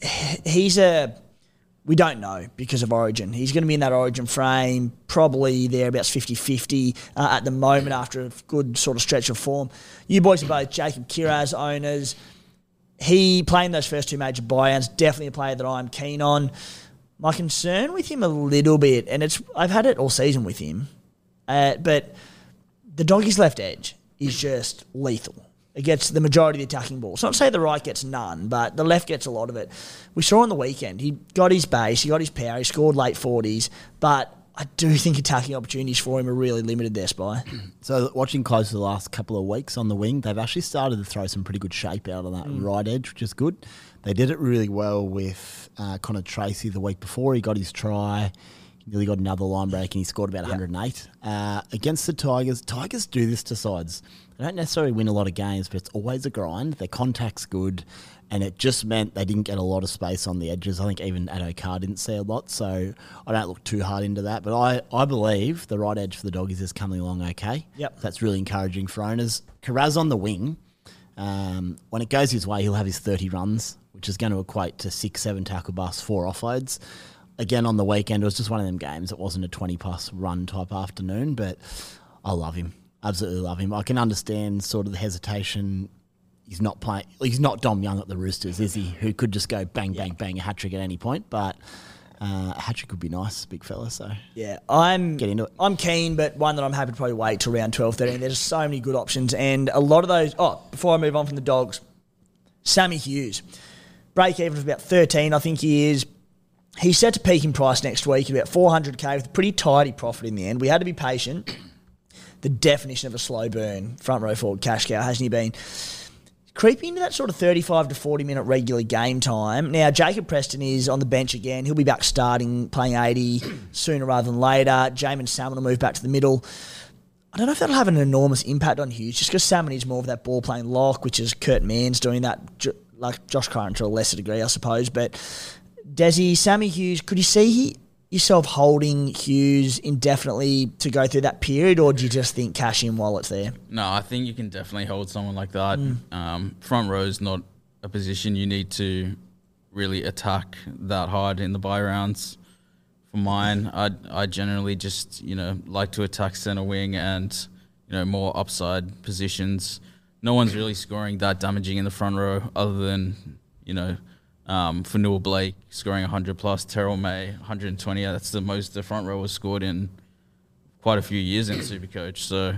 he's a... We don't know because of Origin. He's going to be in that Origin frame, probably thereabouts fifty-fifty uh, at the moment after a good sort of stretch of form. You boys are both Jacob Kiraz owners. He, playing those first two major buyouts, definitely a player that I'm keen on. My concern with him a little bit, and it's I've had it all season with him, uh, but the doggy's left edge is just lethal. It gets the majority of the attacking balls. Not to say the right gets none, but the left gets a lot of it. We saw on the weekend, he got his base, he got his power, he scored late forties, but I do think attacking opportunities for him are really limited there, Spy. So watching close to the last couple of weeks on the wing, they've actually started to throw some pretty good shape out of that right edge, which is good. They did it really well with uh, Connor Tracy the week before. He got his try. He nearly got another line break and he scored about one hundred eight. Uh, against the Tigers, Tigers do this to sides. They don't necessarily win a lot of games, but it's always a grind. Their contact's good, and it just meant they didn't get a lot of space on the edges. I think even Addo Carr didn't see a lot, so I don't look too hard into that. But I, I believe the right edge for the Doggies is coming along okay. Yep. That's really encouraging for owners. Carraz on the wing, um, when it goes his way, he'll have his thirty runs, which is going to equate to six, seven tackle busts, four offloads. Again, on the weekend, it was just one of them games. It wasn't a twenty-plus run type afternoon, but I love him. Absolutely love him. I can understand sort of the hesitation. He's not playing. He's not Dom Young at the Roosters, is he? Who could just go bang, bang, bang, a hat trick at any point. But uh, a hat trick would be nice, big fella. So Yeah, I'm Get into it. I'm keen, but one that I'm happy to probably wait till round twelve, thirteen. There's so many good options, and a lot of those... Oh, before I move on from the Dogs, Sammy Hughes. Break even of about thirteen, I think he is. He's set to peak in price next week at about four hundred K with a pretty tidy profit in the end. We had to be patient. The definition of a slow burn, front row forward cash cow, hasn't he been? Creeping into that sort of thirty-five to forty minute regular game time. Now, Jacob Preston is on the bench again. He'll be back starting, playing eighty sooner rather than later. Jamin Salmon will move back to the middle. I don't know if that'll have an enormous impact on Hughes, just because Salmon is more of that ball-playing lock, which is Kurt Mann's doing that, like Josh Curran to a lesser degree, I suppose. But Desi, Sammy Hughes, could you see he, yourself holding Hughes indefinitely to go through that period, or do you just think cash in while it's there? No, I think you can definitely hold someone like that. Mm. Um, front row is not a position you need to really attack that hard in the buy rounds. For mine, I I generally just, you know, like to attack centre wing and, you know, more upside positions. No one's really scoring that damaging in the front row other than, you know, um, Fanua Blake scoring one hundred plus, Terrell May one hundred twenty. That's the most the front row has scored in quite a few years in Supercoach. So,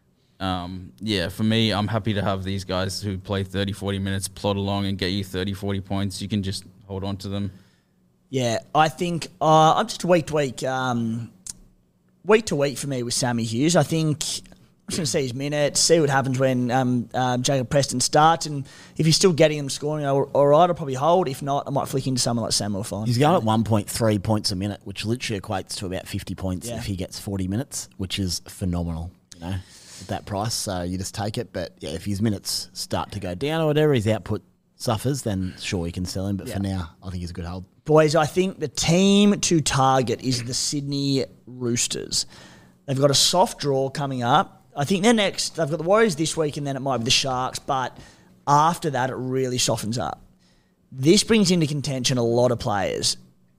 um, yeah, for me, I'm happy to have these guys who play thirty, forty minutes plod along and get you thirty, forty points. You can just hold on to them. Yeah, I think uh, I'm just week to week, um, week to week for me with Sammy Hughes. I think I'm just going to see his minutes, see what happens when um, uh, Jacob Preston starts, and if he's still getting him scoring, all, all right, I'll probably hold. If not, I might flick into someone like Samuel Fine. He's going at one point three points a minute, which literally equates to about fifty points yeah. if he gets forty minutes, which is phenomenal, you know, at that price. So you just take it. But yeah, if his minutes start to go down or whatever, his output suffers, then sure, you can sell him. But yeah. for now, I think he's a good hold. Boys, I think the team to target is the Sydney Roosters. They've got a soft draw coming up. I think they're next. They've got the Warriors this week, and then it might be the Sharks. But after that, it really softens up. This brings into contention a lot of players.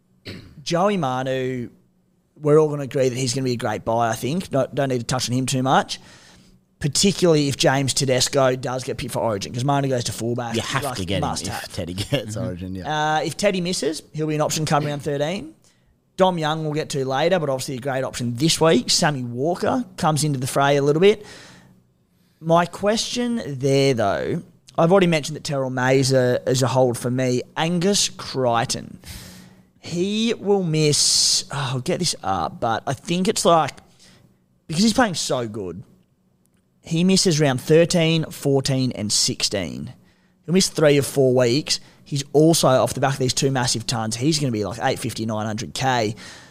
Joey Manu, we're all going to agree that he's going to be a great buy, I think. Don't, don't need to touch on him too much. Particularly if James Tedesco does get picked for Origin, because Manu goes to fullback. You have like, to get him if have. Teddy gets mm-hmm. Origin, yeah. Uh, if Teddy misses, he'll be an option come round thirteen. Dom Young we'll get to later, but obviously a great option this week. Sammy Walker comes into the fray a little bit. My question there, though, I've already mentioned that Terrell May is a, is a hold for me. Angus Crichton. He will miss... Oh, I'll get this up, but I think it's like... Because he's playing so good... He misses round thirteen, fourteen and sixteen. He'll miss three of four weeks. He's also, off the back of these two massive tons, he's going to be like eight fifty, nine hundred K.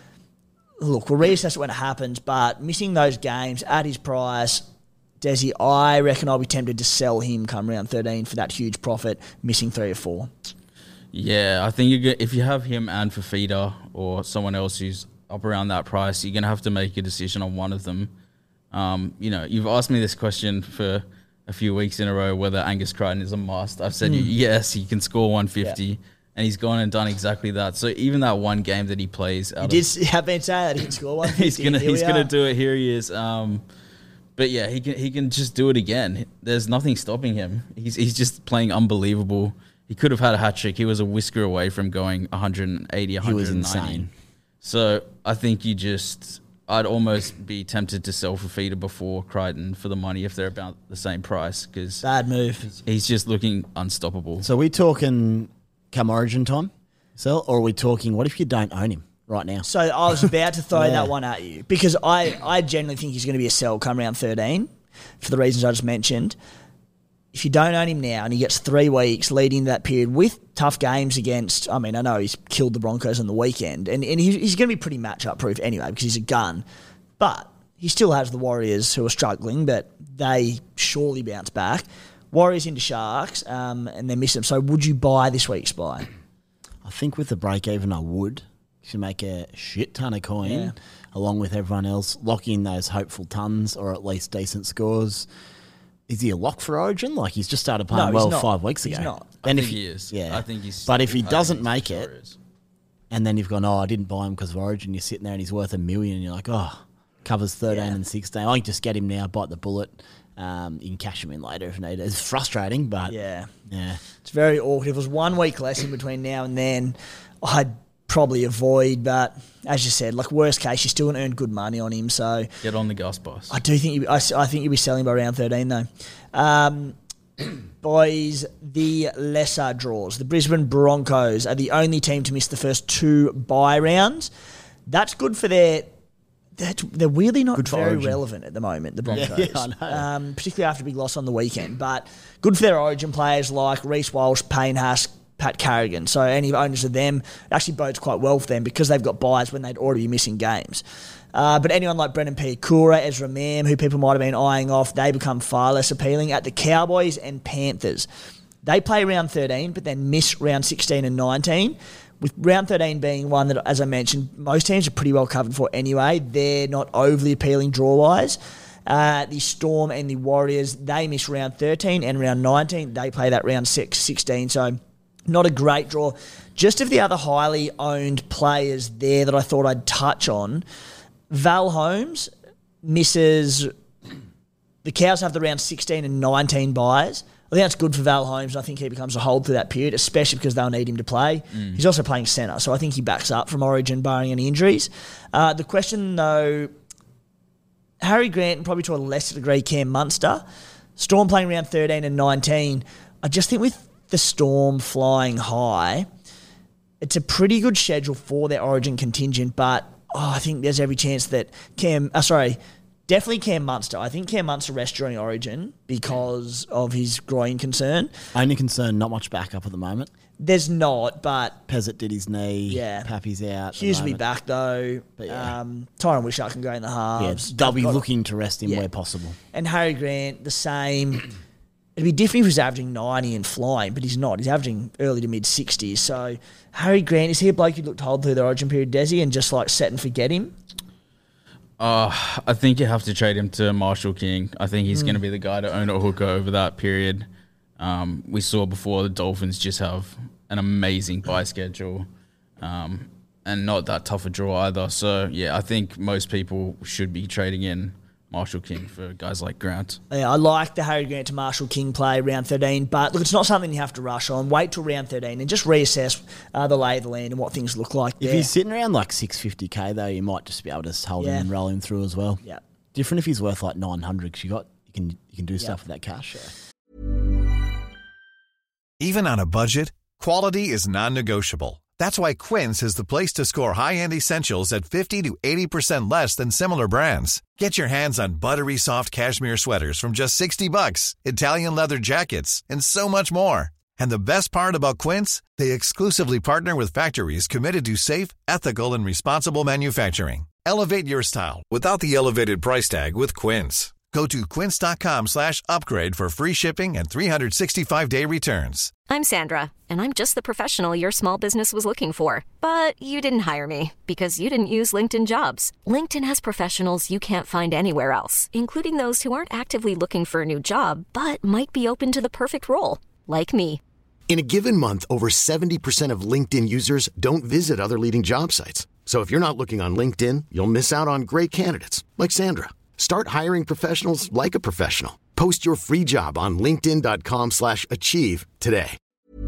Look, we'll reassess it when it happens, but missing those games at his price, Desi, I reckon I'll be tempted to sell him come round thirteen for that huge profit, missing three or four. Yeah, I think you if you have him and Fafita or someone else who's up around that price, you're going to have to make a decision on one of them. Um, you know, you've asked me this question for a few weeks in a row whether Angus Crichton is a must. I've said, mm. yes, he can score one fifty, yeah. and he's gone and done exactly that. So even that one game that he plays, out he of, did have been saying that he can score one fifty. he's gonna he's gonna do it. Here he is. Um, but yeah, he can he can just do it again. There's nothing stopping him. He's he's just playing unbelievable. He could have had a hat trick. He was a whisker away from going one eighty, one ninety. He was insane. So I think you just. I'd almost be tempted to sell Fafita before Crichton for the money if they're about the same price. Cause Bad move. He's just looking unstoppable. So are we talking come Origin time, sell, or are we talking what if you don't own him right now? So I was about to throw yeah. that one at you because I, I generally think he's going to be a sell come round thirteen for the reasons I just mentioned. If you don't own him now and he gets three weeks leading into that period with tough games against, I mean, I know he's killed the Broncos on the weekend, and, and he, he's going to be pretty matchup proof anyway because he's a gun. But he still has the Warriors who are struggling, but they surely bounce back. Warriors into Sharks, um, and they miss them. So would you buy this week's buy? I think with the break even, I would. You should make a shit ton of coin yeah. along with everyone else, lock in those hopeful tons or at least decent scores. Is he a lock for Origin? Like, he's just started playing no, well not. five weeks he's ago. Not. Then I think if he is. Yeah. I think he's. But if he I doesn't make it, sure and then you've gone, oh, I didn't buy him because of Origin, you're sitting there and he's worth a million, and you're like, oh, covers thirteen yeah. and sixteen. I can just get him now, bite the bullet. Um, you can cash him in later if needed. It's frustrating, but yeah, yeah, it's very awkward. If it was one week less in between now and then, I'd probably avoid. But as you said, like worst case, you still going to earn good money on him. So get on the gas bus. I do think you, I, I think you'll be selling by round thirteen though. Um, boys, the lesser draws. The Brisbane Broncos are the only team to miss the first two bye rounds. That's good for their. They're, they're really not very Origin. relevant at the moment, the Broncos. Yeah, yeah, I know. Um, particularly after a big loss on the weekend. But good for their Origin players like Reece Walsh, Payne Haas, Pat Carrigan. So any owners of them, it actually bodes quite well for them because they've got buys when they'd already be missing games. Uh, but anyone like Brendan Piakura, Ezra Mam, who people might have been eyeing off, they become far less appealing. At the Cowboys and Panthers, they play round thirteen but then miss round sixteen and nineteen. With round thirteen being one that, as I mentioned, most teams are pretty well covered for anyway. They're not overly appealing draw-wise. Uh, the Storm and the Warriors, they miss round thirteen and round nineteen. They play that round six, sixteen, so not a great draw. Just of the other highly owned players there that I thought I'd touch on, Val Holmes misses... The Cows have the round sixteen and nineteen buys. I think that's good for Val Holmes, and I think he becomes a hold through that period, especially because they'll need him to play. Mm. He's also playing centre, so I think he backs up from Origin, barring any injuries. Uh, the question, though, Harry Grant and probably to a lesser degree Cam Munster. Storm playing round thirteen and nineteen. I just think with the Storm flying high, it's a pretty good schedule for their Origin contingent, but oh, I think there's every chance that Cam... Uh, sorry... Definitely Cam Munster. I think Cam Munster rests during Origin because of his groin concern. Only concern, not much backup at the moment. There's not, but... Pezzett did his knee. Yeah. Pappy's out. Hughes will be back, though. But yeah. Um, Tyron Wishart can go in the halves. Yeah, they'll be looking to rest him yeah. where possible. And Harry Grant, the same. It'd be different if he was averaging ninety and flying, but he's not. He's averaging early to mid-sixties. So, Harry Grant, is he a bloke you'd look to hold through the Origin period, Desi, and just like set and forget him? Uh, I think you have to trade him to Marshall King. I think he's mm. going to be the guy to own a hooker over that period. Um, we saw before the Dolphins just have an amazing buy schedule um, and not that tough a draw either. So, yeah, I think most people should be trading in Marshall King for guys like Grant. Yeah, I like the Harry Grant to Marshall King play round thirteen, but look, it's not something you have to rush on. Wait till round thirteen and just reassess uh, the lay of the land and what things look like there. If he's sitting around like six fifty K though, you might just be able to hold yeah. him and roll him through as well. Yeah. Different if he's worth like nine hundred because you got you can you can do stuff yeah. with that cash. Yeah. Even on a budget, quality is non-negotiable. That's why Quince is the place to score high-end essentials at fifty to eighty percent less than similar brands. Get your hands on buttery soft cashmere sweaters from just sixty bucks, Italian leather jackets, and so much more. And the best part about Quince, they exclusively partner with factories committed to safe, ethical, and responsible manufacturing. Elevate your style without the elevated price tag with Quince. Go to quince.com slash upgrade for free shipping and three sixty-five day returns. I'm Sandra, and I'm just the professional your small business was looking for. But you didn't hire me because you didn't use LinkedIn Jobs. LinkedIn has professionals you can't find anywhere else, including those who aren't actively looking for a new job, but might be open to the perfect role, like me. In a given month, over seventy percent of LinkedIn users don't visit other leading job sites. So if you're not looking on LinkedIn, you'll miss out on great candidates like Sandra. Start hiring professionals like a professional. Post your free job on linkedin.com slash achieve today.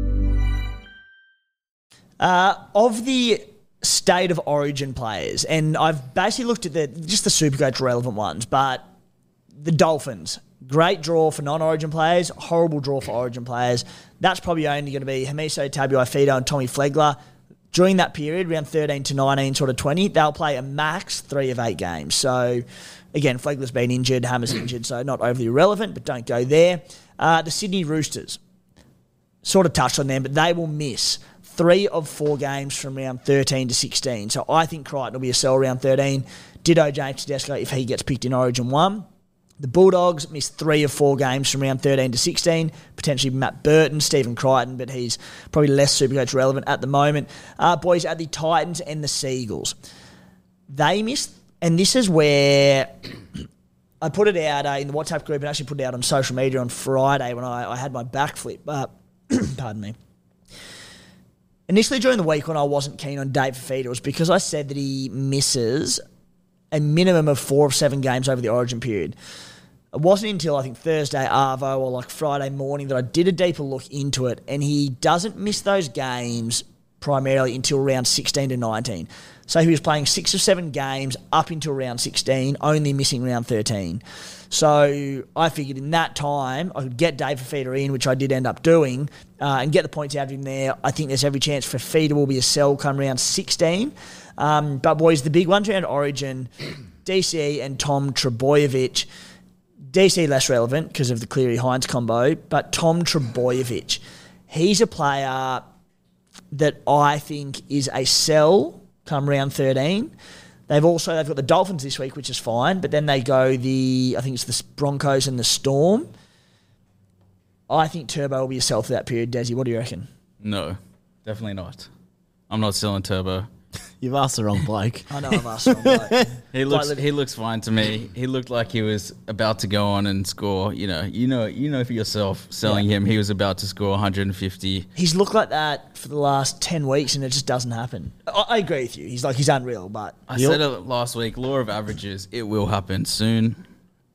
Uh, of the state of Origin players, and I've basically looked at the just the Supercoach relevant ones, but the Dolphins, great draw for non-Origin players, horrible draw for Origin players. That's probably only going to be Hamiso Tabuai-Fidow and Tommy Flegler. During that period, around thirteen to nineteen, sort of twenty, they'll play a max three of eight games. So, again, Flegler's been injured, Hammer's injured, so not overly relevant, but don't go there. Uh, the Sydney Roosters, sort of touched on them, but they will miss three of four games from round thirteen to sixteen. So I think Crichton will be a sell round thirteen. Ditto James Tedesco if he gets picked in Origin one. The Bulldogs missed three of four games from round thirteen to sixteen. Potentially Matt Burton, Stephen Crichton, but he's probably less Supercoach relevant at the moment. Uh, boys, at the Titans and the Seagulls. They missed, and this is where I put it out uh, in the WhatsApp group and actually put it out on social media on Friday when I, I had my backflip. Uh, pardon me. Initially during the week when I wasn't keen on Dave Fifita, it was because I said that he misses a minimum of four of seven games over the Origin period. It wasn't until, I think, Thursday, Arvo, or like Friday morning that I did a deeper look into it, and he doesn't miss those games primarily until round sixteen to nineteen. So he was playing six of seven games up until round sixteen, only missing round thirteen. So I figured in that time I could get Dave Fifita in, which I did end up doing, uh, and get the points out of him there. I think there's every chance Fifita will be a sell come round sixteen. Um, but boys, the big ones around Origin, D C E and Tom Trebojevic. D C less relevant because of the Cleary-Hines combo, but Tom Trebojevic, he's a player that I think is a sell come round thirteen. They've also they've got the Dolphins this week, which is fine, but then they go the I think it's the Broncos and the Storm. I think Turbo will be a sell for that period. Desi, what do you reckon? No, definitely not. I'm not selling Turbo. You've asked the wrong bloke. I know I've asked the wrong bloke. He looks he looks fine to me. He looked like he was about to go on and score. You know, you know, you know for yourself. Selling Yeah. him, he was about to score one hundred fifty. He's looked like that for the last ten weeks, and it just doesn't happen. I, I agree with you. He's like he's unreal, but I said it last week. Law of averages. It will happen soon.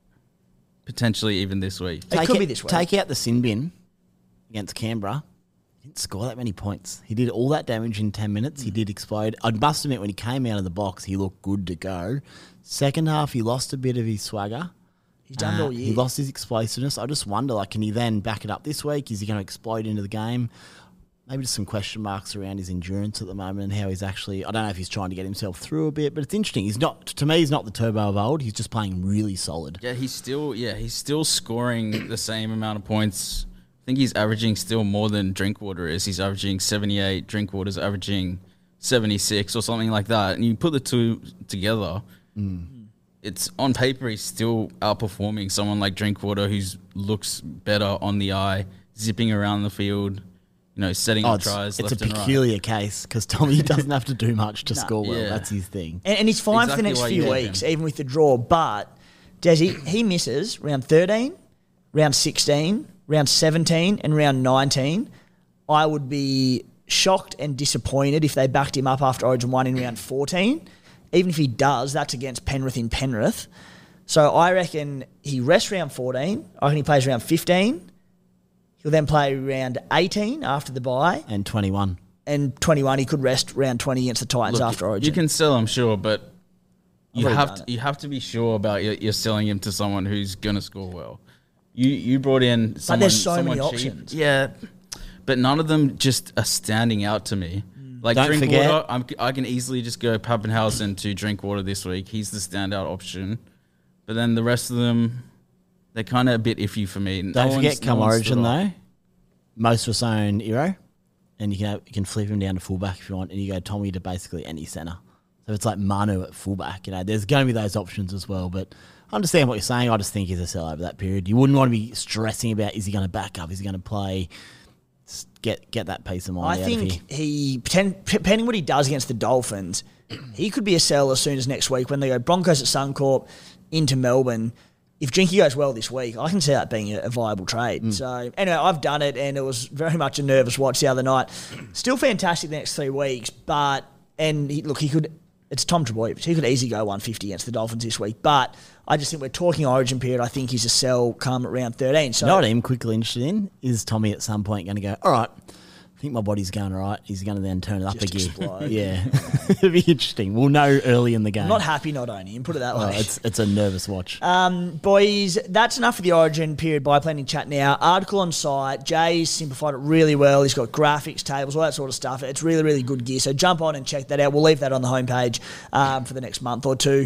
Potentially even this week. It could be this week. Take out the sin bin against Canberra. He didn't score that many points. He did all that damage in ten minutes. He did explode. I must admit, when he came out of the box, he looked good to go. Second half, he lost a bit of his swagger. he's done it Uh, all year. He lost his explosiveness. I just wonder, like, can he then back it up this week? Is he going to explode into the game? Maybe just some question marks around his endurance at the moment and how he's actually. I don't know if he's trying to get himself through a bit, but it's interesting. He's not. To me, he's not the Turbo of old. He's just playing really solid. Yeah, he's still yeah he's still scoring the same amount of points. I think he's averaging still more than Drinkwater is. He's averaging seventy-eight. Drinkwater's averaging seventy-six or something like that. And you put the two together, Mm. it's on paper he's still outperforming someone like Drinkwater, who looks better on the eye, zipping around the field, you know, setting Oh, up it's tries it's left a and right. peculiar case because Tommy doesn't have to do much to score well. Yeah. That's his thing. And, and he's fine for the Exactly next why few you have weeks, him. even with the draw. But, Desi, he misses round thirteen, round sixteen, round seventeen, and round nineteen. I would be shocked and disappointed if they backed him up after Origin one in round fourteen. Even if he does, that's against Penrith in Penrith. So I reckon he rests round fourteen. I reckon he plays round fifteen. He'll then play round eighteen after the bye. And twenty-one. And twenty-one, he could rest round twenty against the Titans Look, after Origin. you can sell him, sure, but you already have done to, it. you have to be sure about you're, you're selling him to someone who's going to score well. You you brought in someone, there's so someone many cheap. options. Yeah, but none of them just are standing out to me. Like Don't Drinkwater, forget- I'm, I can easily just go Pappenhausen to Drinkwater this week. He's the standout option. But then the rest of them, they're kind of a bit iffy for me. No Don't one's- forget, no come one's Origin stood up. though, most of us own Iro, and you can have, you can flip him down to fullback if you want, and you go Tommy to basically any centre. So it's like Manu at fullback. You know, there's going to be those options as well. But I understand what you're saying. I just think he's a sell over that period. You wouldn't want to be stressing about is he going to back up, is he going to play. Just Get get that peace of mind. I out of here. think he, pretend- depending what he does against the Dolphins, he could be a sell as soon as next week when they go Broncos at Suncorp into Melbourne. If Jinky goes well this week, I can see that being a, a viable trade. Mm. So, anyway, I've done it, and it was very much a nervous watch the other night. Still fantastic the next three weeks, but, and he, look, he could, it's Tom Trebojevic. He could easily go one fifty against the Dolphins this week, but I just think we're talking Origin period. I think he's a sell come round thirteen. So, You know what I'm quickly interested in is Tommy at some point going to go, all right, I think my body's going all right. He's going to then turn it up Just a gear. explode. Yeah. It'll be interesting. We'll know early in the game. I'm not happy not owning him, put it that Oh, way. it's, it's a nervous watch. Um, boys, that's enough for the Origin period by planning chat now. Article on site. Jay's simplified it really well. He's got graphics, tables, all that sort of stuff. It's really, really good gear. So jump on and check that out. We'll leave that on the homepage um, for the next month or two.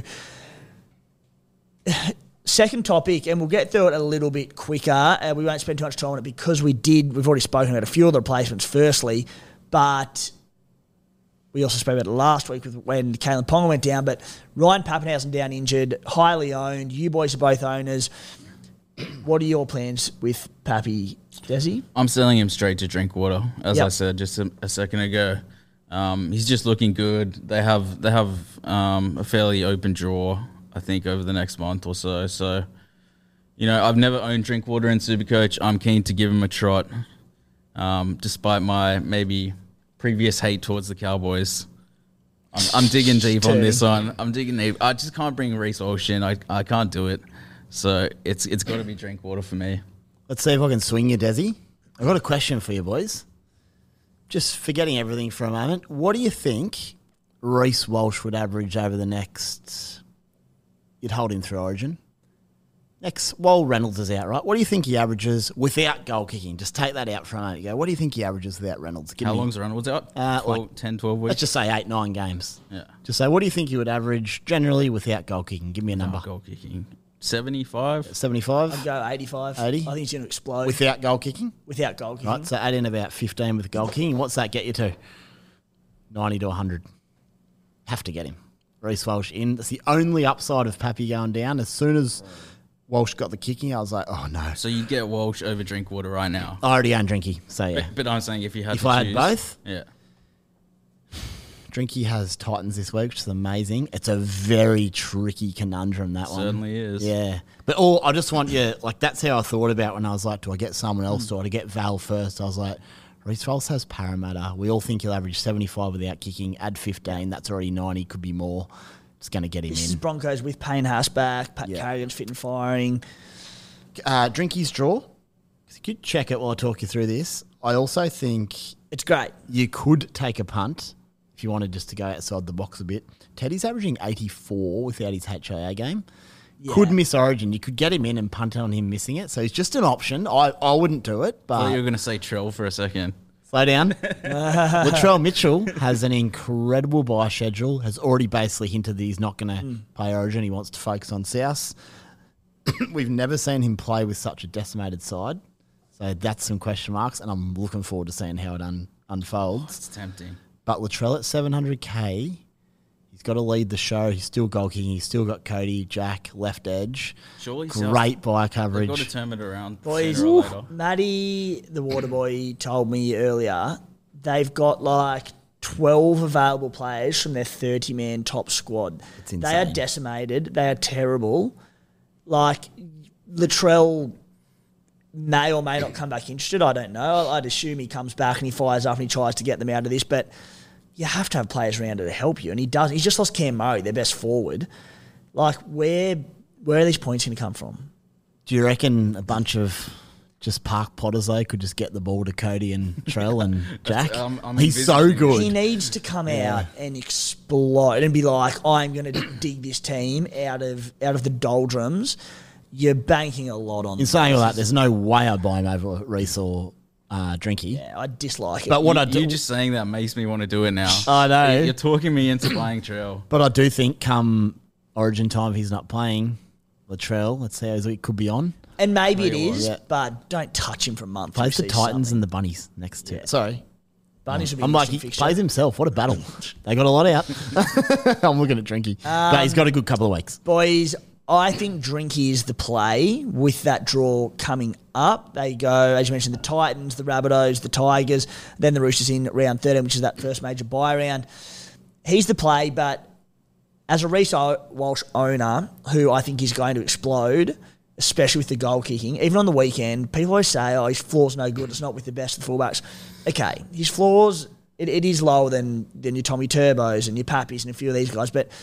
Second topic, and we'll get through it a little bit quicker. Uh, we won't spend too much time on it because we did. We've already spoken about a few of the replacements. Firstly, but we also spoke about it last week with when Kalen Ponga went down. But Ryan Pappenhausen down injured, highly owned. You boys are both owners. What are your plans with Pappy, Desi? I'm selling him straight to Drinkwater, as Yep. I said just a, a second ago. Um, he's just looking good. They have they have um, a fairly open draw, I think, over the next month or so. So, you know, I've never owned Drinkwater in Supercoach. I'm keen to give him a trot, um, despite my maybe previous hate towards the Cowboys. I'm, I'm digging deep on this one. I'm digging deep. I just can't bring Reece Walsh in. I, I can't do it. So it's it's got to be Drinkwater for me. Let's see if I can swing you, Desi. I've got a question for you, boys. Just forgetting everything for a moment, what do you think Reece Walsh would average over the next... You'd hold him through Origin. Next, while Reynolds is out, right? What do you think he averages without goal kicking? Just take that out for a moment. You go, what do you think he averages without Reynolds? Give How me- long's Reynolds out? Uh, twelve, like- ten, twelve weeks? Let's just say eight, nine games. Yeah. Just say, what do you think he would average generally without goal kicking? Give me a number. Goal kicking. seventy-five. seventy-five? I'd go eighty-five. eighty? I think he's going to explode. Without goal kicking? Without goal kicking. Right, so add in about fifteen with goal kicking. What's that get you to? ninety to one hundred. Have to get him. Reece Walsh in. That's the only upside of Pappy going down. As soon as Walsh got the kicking, I was like, oh no. So you get Walsh over Drinkwater right now. I already own Drinky, so yeah. But, but I'm saying if you had If to I choose, had both? Yeah. Drinky has Titans this week, which is amazing. It's a very tricky conundrum, that one. Certainly is. Yeah. But all I just want you, like, that's how I thought about when I was like, do I get someone else? Do I get Val first? I was like, Reece Walsh has Parramatta. We all think he'll average seventy-five without kicking. Add fifteen. That's already ninety. Could be more. Just going to get him This in. is Broncos with Payne Haas back. Pat Yeah. Carrigan's fit and firing. Uh, Drinky's draw. You could check it while I talk you through this. I also think It's great. you could take a punt if you wanted just to go outside the box a bit. Teddy's averaging eighty-four without his H I A game. Yeah. Could miss Origin. You could get him in and punt on him missing it. So he's just an option. I, I wouldn't do it, I thought but you were going to say Trell for a second. slow down. Latrell Mitchell has an incredible buy schedule, has already basically hinted that he's not going to Hmm. play Origin. He wants to focus on South. We've never seen him play with such a decimated side. So that's some question marks, and I'm looking forward to seeing how it un- unfolds. It's tempting. But Latrell at seven hundred K, he's got to lead the show. He's still goal kicking. He's still got Cody, Jack, left edge. Surely Great buy They've coverage. got to turn it around Boys, sooner or later. Maddie, the water boy, told me earlier they've got like twelve available players from their thirty-man top squad. It's They are insane. decimated. They are terrible. Like, Latrell may or may not come back interested. I don't know. I'd assume he comes back and he fires up and he tries to get them out of this. But you have to have players around to help you. And he does. He's just lost Cam Murray, their best forward. Like, where where are these points going to come from? Do you reckon a bunch of just Park Potters, though, could just get the ball to Cody and Trell and Jack? um, I'm He's so envisaging- good. He needs to come out and explode and be like, I'm going to dig this team out of out of the doldrums. You're banking a lot on In saying all that, there's no way I'd buy him over Reece or uh, Drinky. Yeah, I dislike it. But what you, I do, you just saying that makes me want to do it now. I know. You're talking me into playing Trell. but I do think come Origin time, if he's not playing Latrell, let's see how he could be on. and maybe it Tell you is, what. Yeah. but don't touch him for a month. Plays You'll the see Titans something. and the Bunnies next to it. Sorry. Bunnies will be I'm an like, he interesting fixture. plays himself. What a battle. They got a lot out. I'm looking at Drinky. but he's got a good couple of weeks. Boys, I think Drinky is the play with that draw coming up. They go, as you mentioned, the Titans, the Rabbitohs, the Tigers, then the Roosters in round thirteen, which is that first major buy round. He's the play, but as a Reece Walsh owner, who I think is going to explode, especially with the goal kicking, even on the weekend, people always say, oh, his floor's no good, it's not with the best of the fullbacks. Okay, his floor's, it, it is lower than, than your Tommy Turbos and your Pappies and a few of these guys, but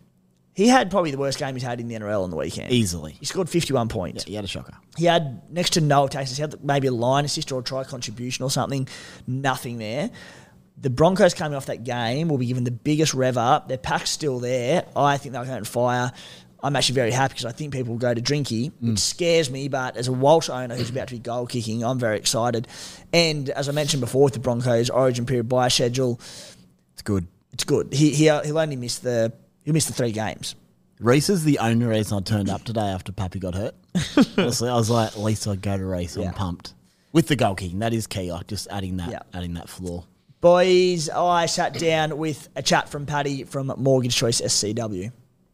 he had probably the worst game he's had in the N R L on the weekend. Easily. He scored fifty-one points. Yeah, he had a shocker. He had next to no attacks. He had maybe a line assist or a try contribution or something. Nothing there. The Broncos coming off that game will be given the biggest rev up. Their pack's still there. I think they'll go and fire. I'm actually very happy because I think people will go to Drinky, which scares me. But as a Walsh owner who's about to be goal kicking, I'm very excited. And as I mentioned before with the Broncos Origin period buy schedule, It's good. it's good. He, he he'll only miss the he'll miss the three games. Reece is the only reason I turned up today after Pappy got hurt. Honestly, I was like, at least I'd go to Reece. Yeah. I'm pumped. With the goal kicking, that is key. Like just adding that, Yeah. adding that floor. Boys, I sat down with a chat from Paddy from Mortgage Choice S C W.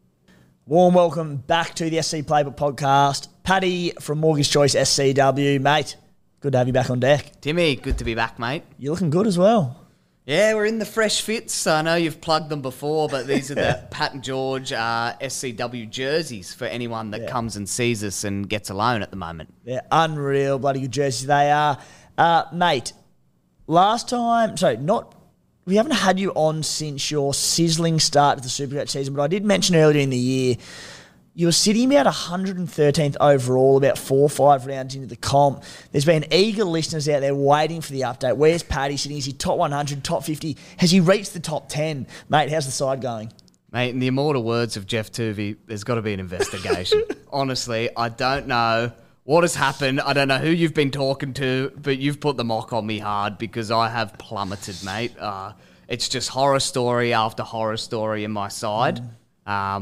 Warm welcome back to the S C Playbook podcast. Paddy from Mortgage Choice S C W. Mate, good to have you back on deck. Timmy, good to be back, mate. You're looking good as well. Yeah, we're in the fresh fits. I know you've plugged them before, but these are the Pat and George uh, S C W jerseys for anyone that Yeah. comes and sees us and gets a loan at the moment. They're unreal, bloody good jerseys they are. Uh, mate, last time, sorry, not, we haven't had you on since your sizzling start to the Supercoach season, but I did mention earlier in the year, you were sitting about one hundred thirteenth overall, about four or five rounds into the comp. There's been eager listeners out there waiting for the update. Where's Paddy sitting? Is he top one hundred, top fifty? Has he reached the top ten? Mate, how's the side going? Mate, in the immortal words of Jeff Tuvey, there's got to be an investigation. Honestly, I don't know what has happened. I don't know who you've been talking to, but you've put the mock on me hard because I have plummeted, mate. Uh, it's just horror story after horror story in my side. Um,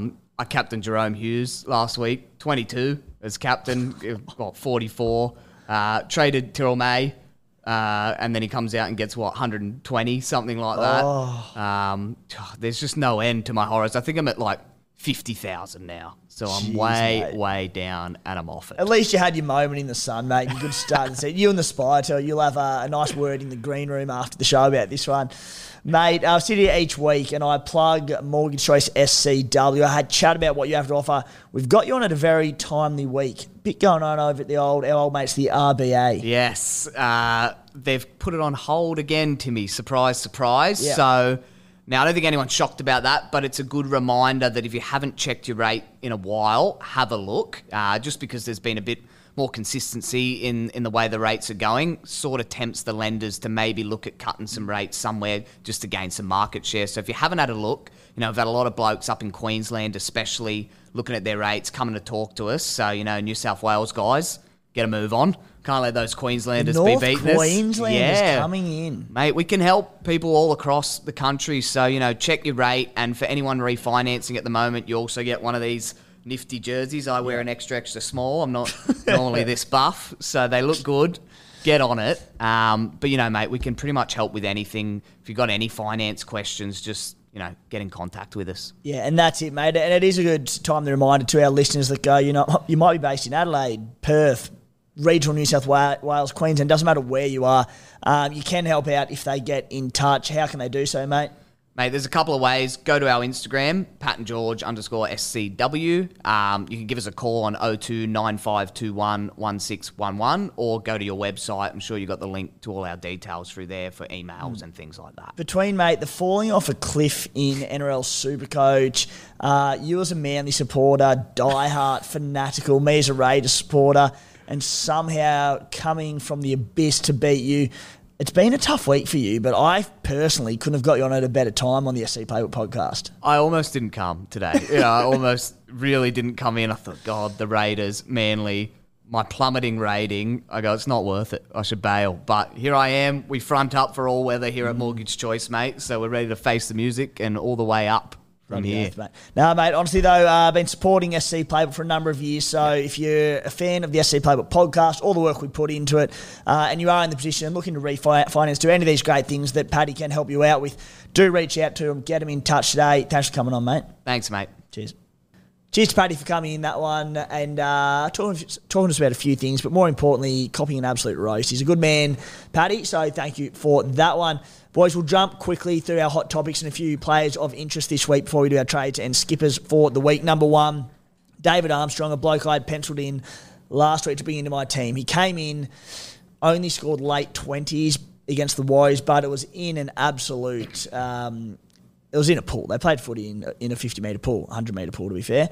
I captained Jerome Hughes last week, twenty-two as captain, got forty-four. Uh, traded Tyrrell May, uh, and then he comes out and gets, what, one hundred twenty, something like that. Oh. Um, there's just no end to my horrors. I think I'm at like fifty thousand now. So I'm Jeez, way, mate. way down, and I'm off it. At least you had your moment in the sun, mate. You could start and see you and the Spire, you'll have a, a nice word in the green room after the show about this one. Mate, I sit here each week and I plug Mortgage Choice S C W. I had chat about what you have to offer. We've got you on at a very timely week. Bit going on over at the old, our old mates, the R B A. Yes. Uh, they've put it on hold again, Timmy. Surprise, surprise. Yeah. So now I don't think anyone's shocked about that, but it's a good reminder that if you haven't checked your rate in a while, have a look. Uh, just because there's been a bit more consistency in, in the way the rates are going, sort of tempts the lenders to maybe look at cutting some rates somewhere just to gain some market share. So if you haven't had a look, you know, we've had a lot of blokes up in Queensland especially looking at their rates, coming to talk to us. So, you know, New South Wales guys, get a move on. Can't let those Queenslanders North be beating us. Queenslanders Yeah. coming in. Mate, we can help people all across the country. So, you know, check your rate. And for anyone refinancing at the moment, you also get one of these nifty jerseys. I wear an extra, extra small. I'm not normally this buff, so they look good. Get on it. Um, but, you know, mate, we can pretty much help with anything. If you've got any finance questions, just, you know, get in contact with us. Yeah, and that's it, mate. And it is a good time, the reminder to our listeners that go, you know, you might be based in Adelaide, Perth, regional New South Wales, Queensland, doesn't matter where you are. Um, you can help out if they get in touch. How can they do so, mate? Mate, there's a couple of ways. Go to our Instagram, Pat and George underscore S C W. Um, you can give us a call on oh two nine five two one one six one one or go to your website. I'm sure you got the link to all our details through there for emails mm. and things like that. Between, mate, the falling off a cliff in N R L Supercoach, uh, you as a Manly supporter, diehard, fanatical, me as a Raiders supporter, and somehow coming from the abyss to beat you. It's been a tough week for you, but I personally couldn't have got you on at a better time on the S C Playbook podcast. I almost didn't come today. You know, I almost really didn't come in. I thought, God, the Raiders, Manly, my plummeting rating. I go, it's not worth it. I should bail. But here I am. We front up for all weather here at Mortgage Choice, mate. So we're ready to face the music and all the way up from here. Earth, mate. No, mate, honestly, though, I've uh, been supporting S C Playbook for a number of years. So if you're a fan of the S C Playbook podcast, all the work we put into it, uh, and you are in the position looking to refinance, do any of these great things that Paddy can help you out with, do reach out to him, get him in touch today. Thanks for coming on, mate. Thanks, mate. Cheers. Cheers to Paddy for coming in that one and uh, talking, talking to us about a few things, but more importantly, copying an absolute roast. He's a good man, Paddy, so thank you for that one. Boys, we'll jump quickly through our hot topics and a few players of interest this week before we do our trades and skippers for the week. Number one, David Armstrong, a bloke I had penciled in last week to bring into my team. He came in, only scored late twenties against the Warriors, but it was in an absolute... Um, it was in a pool. They played footy in, in a fifty-metre pool, one hundred-metre pool to be fair.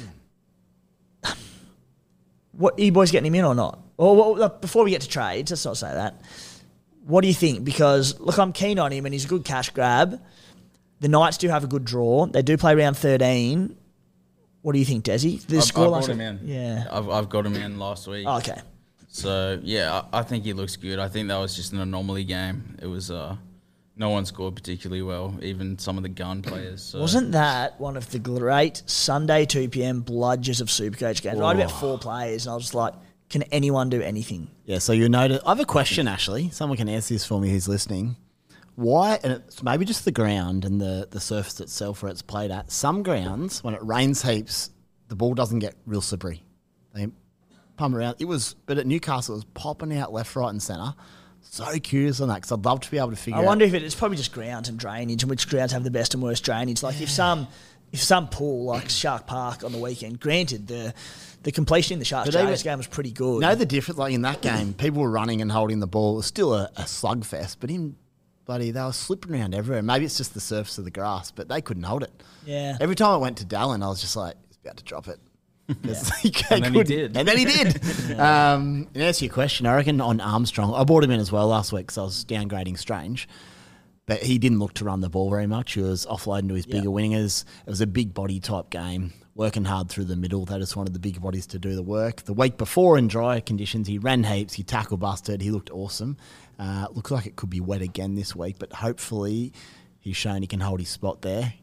What, are you boys getting him in or not? Or, well, look, before we get to trades, let's not say that. What do you think? Because, look, I'm keen on him and he's a good cash grab. The Knights do have a good draw. They do play round thirteen. What do you think, Desi? The I've, score I've last got him in. Yeah. I've, I've got him in last week. Oh, okay. So, yeah, I, I think he looks good. I think that was just an anomaly game. It was... Uh, no one scored particularly well, even some of the gun players. So. Wasn't that one of the great Sunday two p.m. bludgers of Supercoach games? I had about four players, and I was just like, can anyone do anything? Yeah, so you notice. I have a question, actually. Someone can answer this for me who's listening. Why, and it's maybe just the ground and the, the surface itself where it's played at. Some grounds, when it rains heaps, the ball doesn't get real slippery. They pump around. It was, but at Newcastle, it was popping out left, right and centre. So curious on that because I'd love to be able to figure out. I wonder out. if it, it's probably just grounds and drainage and which grounds have the best and worst drainage. Like yeah. if some if some pool like Shark Park on the weekend, granted the the completion in the Sharks Jaguars game was pretty good. Know the difference? Like in that game, people were running and holding the ball. It was still a, a slugfest, but in bloody they were slipping around everywhere. Maybe it's just the surface of the grass, but they couldn't hold it. Yeah. Every time I went to Dallin, I was just like, he's about to drop it. Yeah. and then he did. And then he did. yeah. um, in answer to your question, I reckon on Armstrong, I brought him in as well last week because I was downgrading Strange. But he didn't look to run the ball very much. He was offloading to his yeah. bigger wingers. It was a big body type game, working hard through the middle. They just wanted the big bodies to do the work. The week before in dry conditions, he ran heaps. He tackle busted. He looked awesome. Uh, looks like it could be wet again this week, but hopefully he's shown he can hold his spot there.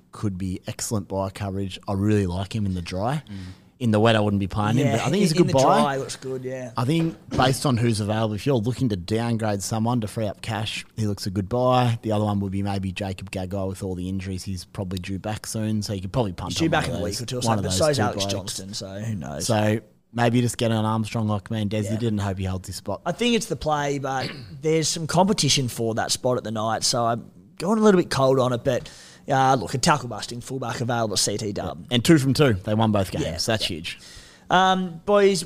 could be excellent buy coverage. I really like him in the dry. Mm. In the wet, I wouldn't be playing yeah, him, but I think he's a in good the buy. dry looks good, yeah. I think based on who's available, if you're looking to downgrade someone to free up cash, he looks a good buy. The other one would be maybe Jacob Gagai with all the injuries. He's probably due back soon, so you could probably punt He's due on back in one a of week those- or two or one something, of but those so is two Alex blokes. Johnston, so who knows. So maybe just get on Armstrong like me and Des. Yeah. You didn't hope he holds his spot. I think it's the play, but there's some competition for that spot at the night, so I'm going a little bit cold on it, but uh, look, a tackle-busting fullback available at C T Dub. And two from two. They won both games. Yeah, so that's yeah. huge. Um, boys,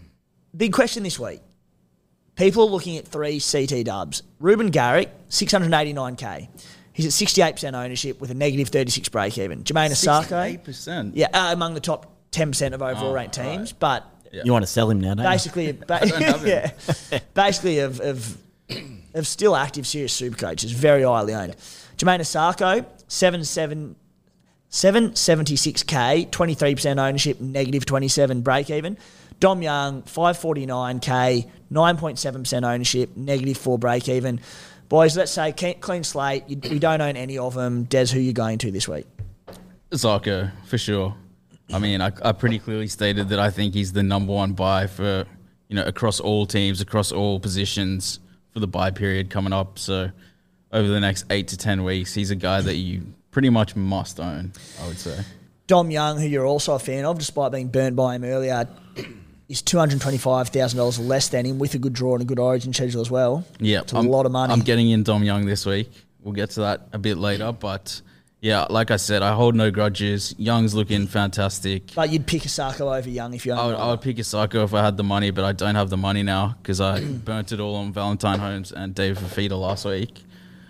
big question this week. People are looking at three C T dubs. Ruben Garrick, six hundred eighty-nine K. He's at sixty-eight percent ownership with a negative thirty-six break even. Jermaine Asako, sixty-eight percent. yeah, uh, among the top ten percent of overall Oh, ranked teams, right. but Yeah. You want to sell him now, don't basically, ba- don't have him. yeah, basically of, of of still active serious super coaches, very highly owned. Jermaine Asako, seven seven. seven seventy-six K, twenty-three percent ownership, negative twenty-seven break even. Dom Young, five forty-nine K, nine point seven percent ownership, negative four break even. Boys, let's say clean slate. You, we don't own any of them. Des, who are you going to this week? Zarko, for sure. I mean, I, I pretty clearly stated that I think he's the number one buy for, you know, across all teams, across all positions for the buy period coming up. So over the next eight to ten weeks, he's a guy that you pretty much must own, I would say. Dom Young, who you're also a fan of, despite being burnt by him earlier, is two hundred twenty-five thousand dollars less than him with a good draw and a good origin schedule as well. Yeah, it's a I'm, lot of money. I'm getting in Dom Young this week. We'll get to that a bit later, but yeah, like I said, I hold no grudges. Young's looking fantastic. But you'd pick Asako over Young if you own I would, I would pick Asako if I had the money, but I don't have the money now because I burnt it all on Valentine Holmes and David Fafita last week.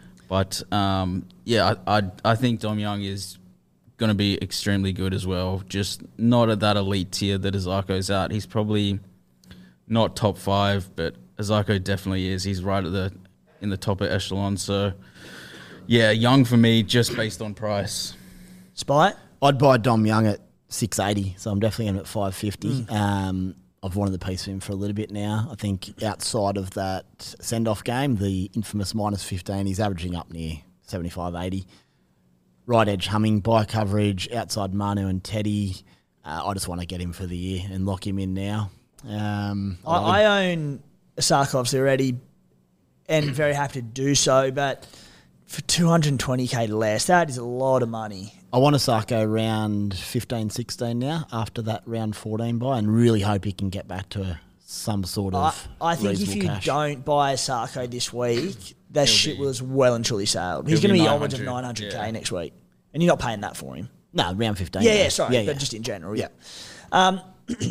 But um, yeah, I, I I think Dom Young is going to be extremely good as well. Just not at that elite tier that Azako's at. He's probably not top five, but Azako definitely is. He's right at the in the top of echelon. So yeah, Young for me, just based on price. Spy? I'd buy Dom Young at six eighty, so I'm definitely in at five fifty. Mm. Um, I've wanted the piece of him for a little bit now. I think outside of that send-off game, the infamous minus fifteen, he's averaging up near seventy-five eighty. Right edge humming, buy coverage, outside Manu and Teddy. Uh, I just want to get him for the year and lock him in now. Um, I, I own Asako obviously already and very happy to do so, but for two hundred twenty K less, that is a lot of money. I want Asako round fifteen, sixteen now after that round fourteen buy and really hope he can get back to some sort of I, I think if reasonable you cash. don't buy Asako this week, that He'll shit be- was well and truly sailed. He's he'll going to be be onwards of nine nine hundred, hundred K yeah. next week. And you're not paying that for him. No, round fifteen. Yeah, though. yeah, sorry, Yeah, but yeah. just in general, yeah. Um,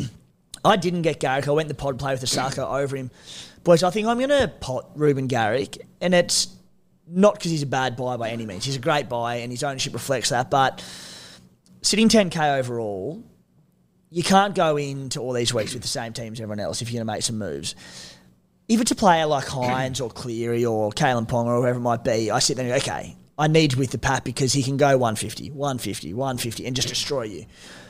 I didn't get Garrick. I went the pod play with Asako over him. Boys, I think I'm going to pot Ruben Garrick, and it's not because he's a bad buy by any means. He's a great buy, and his ownership reflects that, but sitting ten K overall, you can't go into all these weeks with the same team as everyone else if you're going to make some moves. If it's a player like Hines or Cleary or Kalen Ponga or whoever it might be, I sit there and go, okay, I need with the Pat because he can go one fifty, one fifty, one fifty and just destroy you.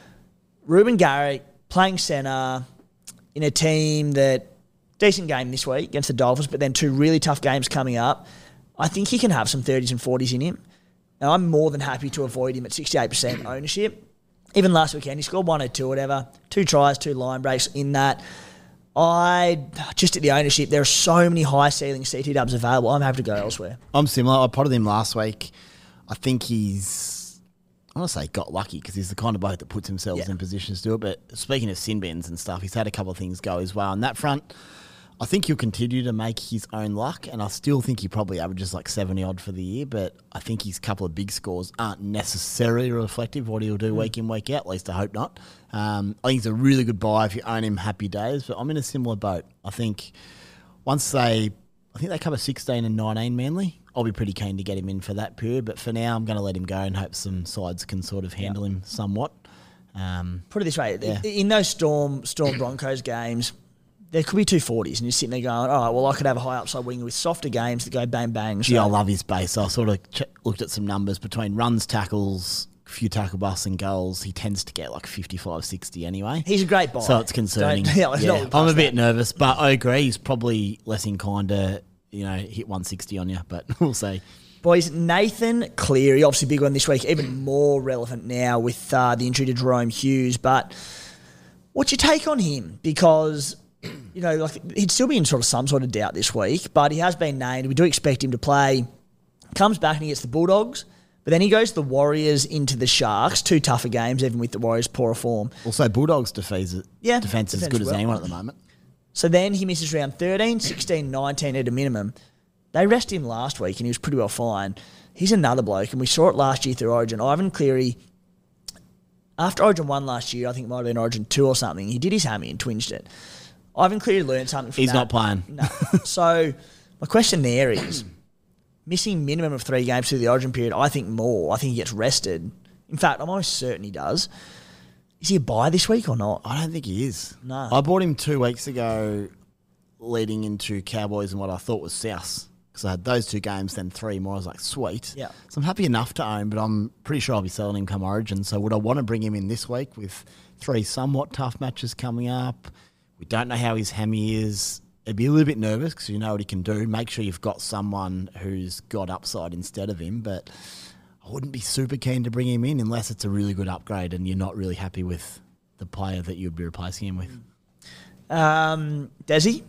Ruben Garrick playing centre in a team that, decent game this week against the Dolphins, but then two really tough games coming up. I think he can have some thirties and forties in him. Now, I'm more than happy to avoid him at sixty-eight percent ownership. Even last weekend, he scored one or two or whatever. Two tries, two line breaks in that. I, just at the ownership, there are so many high ceiling C T dubs available. I'm happy to go elsewhere. I'm similar. I potted him last week. I think he's, I want to say got lucky because he's the kind of bloke that puts himself Yeah. in positions to do it. But speaking of sin bins and stuff, he's had a couple of things go as well. On that front, I think he'll continue to make his own luck, and I still think he probably averages like seventy odd for the year, but I think his couple of big scores aren't necessarily reflective of what he'll do week in, week out, at least I hope not. Um, I think he's a really good buy if you own him, happy days, but I'm in a similar boat. I think once they, I think they cover sixteen and nineteen Manly, I'll be pretty keen to get him in for that period, but for now I'm going to let him go and hope some sides can sort of handle him somewhat. Um, Put it this way, Yeah. in those Storm Storm Broncos games, there could be two forties, and you're sitting there going, all right, well, I could have a high upside winger with softer games that go bang, bang. Gee, So- I love his base. I sort of ch- looked at some numbers between runs, tackles, few tackle busts and goals. He tends to get like fifty-five, sixty anyway. He's a great buy. So it's concerning. Don't- yeah, let's Yeah, not look I'm a past bit that. nervous, but I agree. He's probably less inclined to, you know, hit one sixty on you, but we'll see. Boys, Nathan Cleary, obviously big one this week, even more relevant now with uh, the injury to Jerome Hughes. But what's your take on him? Because, you know, like he'd still be in sort of some sort of doubt this week, but he has been named. We do expect him to play. Comes back and he gets the Bulldogs, but then he goes to the Warriors into the Sharks. Two tougher games, even with the Warriors' poorer form. Also, Bulldogs' defense, yeah, defense is as good well. as anyone at the moment. So then he misses round thirteen, sixteen, nineteen at a minimum. They rested him last week and he was pretty well fine. He's another bloke, and we saw it last year through Origin. Ivan Cleary, after Origin one last year, I think it might have been Origin two or something, he did his hammy and twinged it. Ivan Cleary learned something from He's that. not playing. No. So my question there is, missing minimum of three games through the Origin period, I think more. I think he gets rested. In fact, I'm almost certain he does. Is he a buy this week or not? I don't think he is. No. I bought him two weeks ago leading into Cowboys and what I thought was South. Because I had those two games, then three more. I was like, sweet. Yeah. So I'm happy enough to own, but I'm pretty sure I'll be selling him come Origin. So would I want to bring him in this week with three somewhat tough matches coming up? We don't know how his hammy is. I'd be a little bit nervous because you know what he can do. Make sure you've got someone who's got upside instead of him, but I wouldn't be super keen to bring him in unless it's a really good upgrade and you're not really happy with the player that you'd be replacing him with. Um, Desi?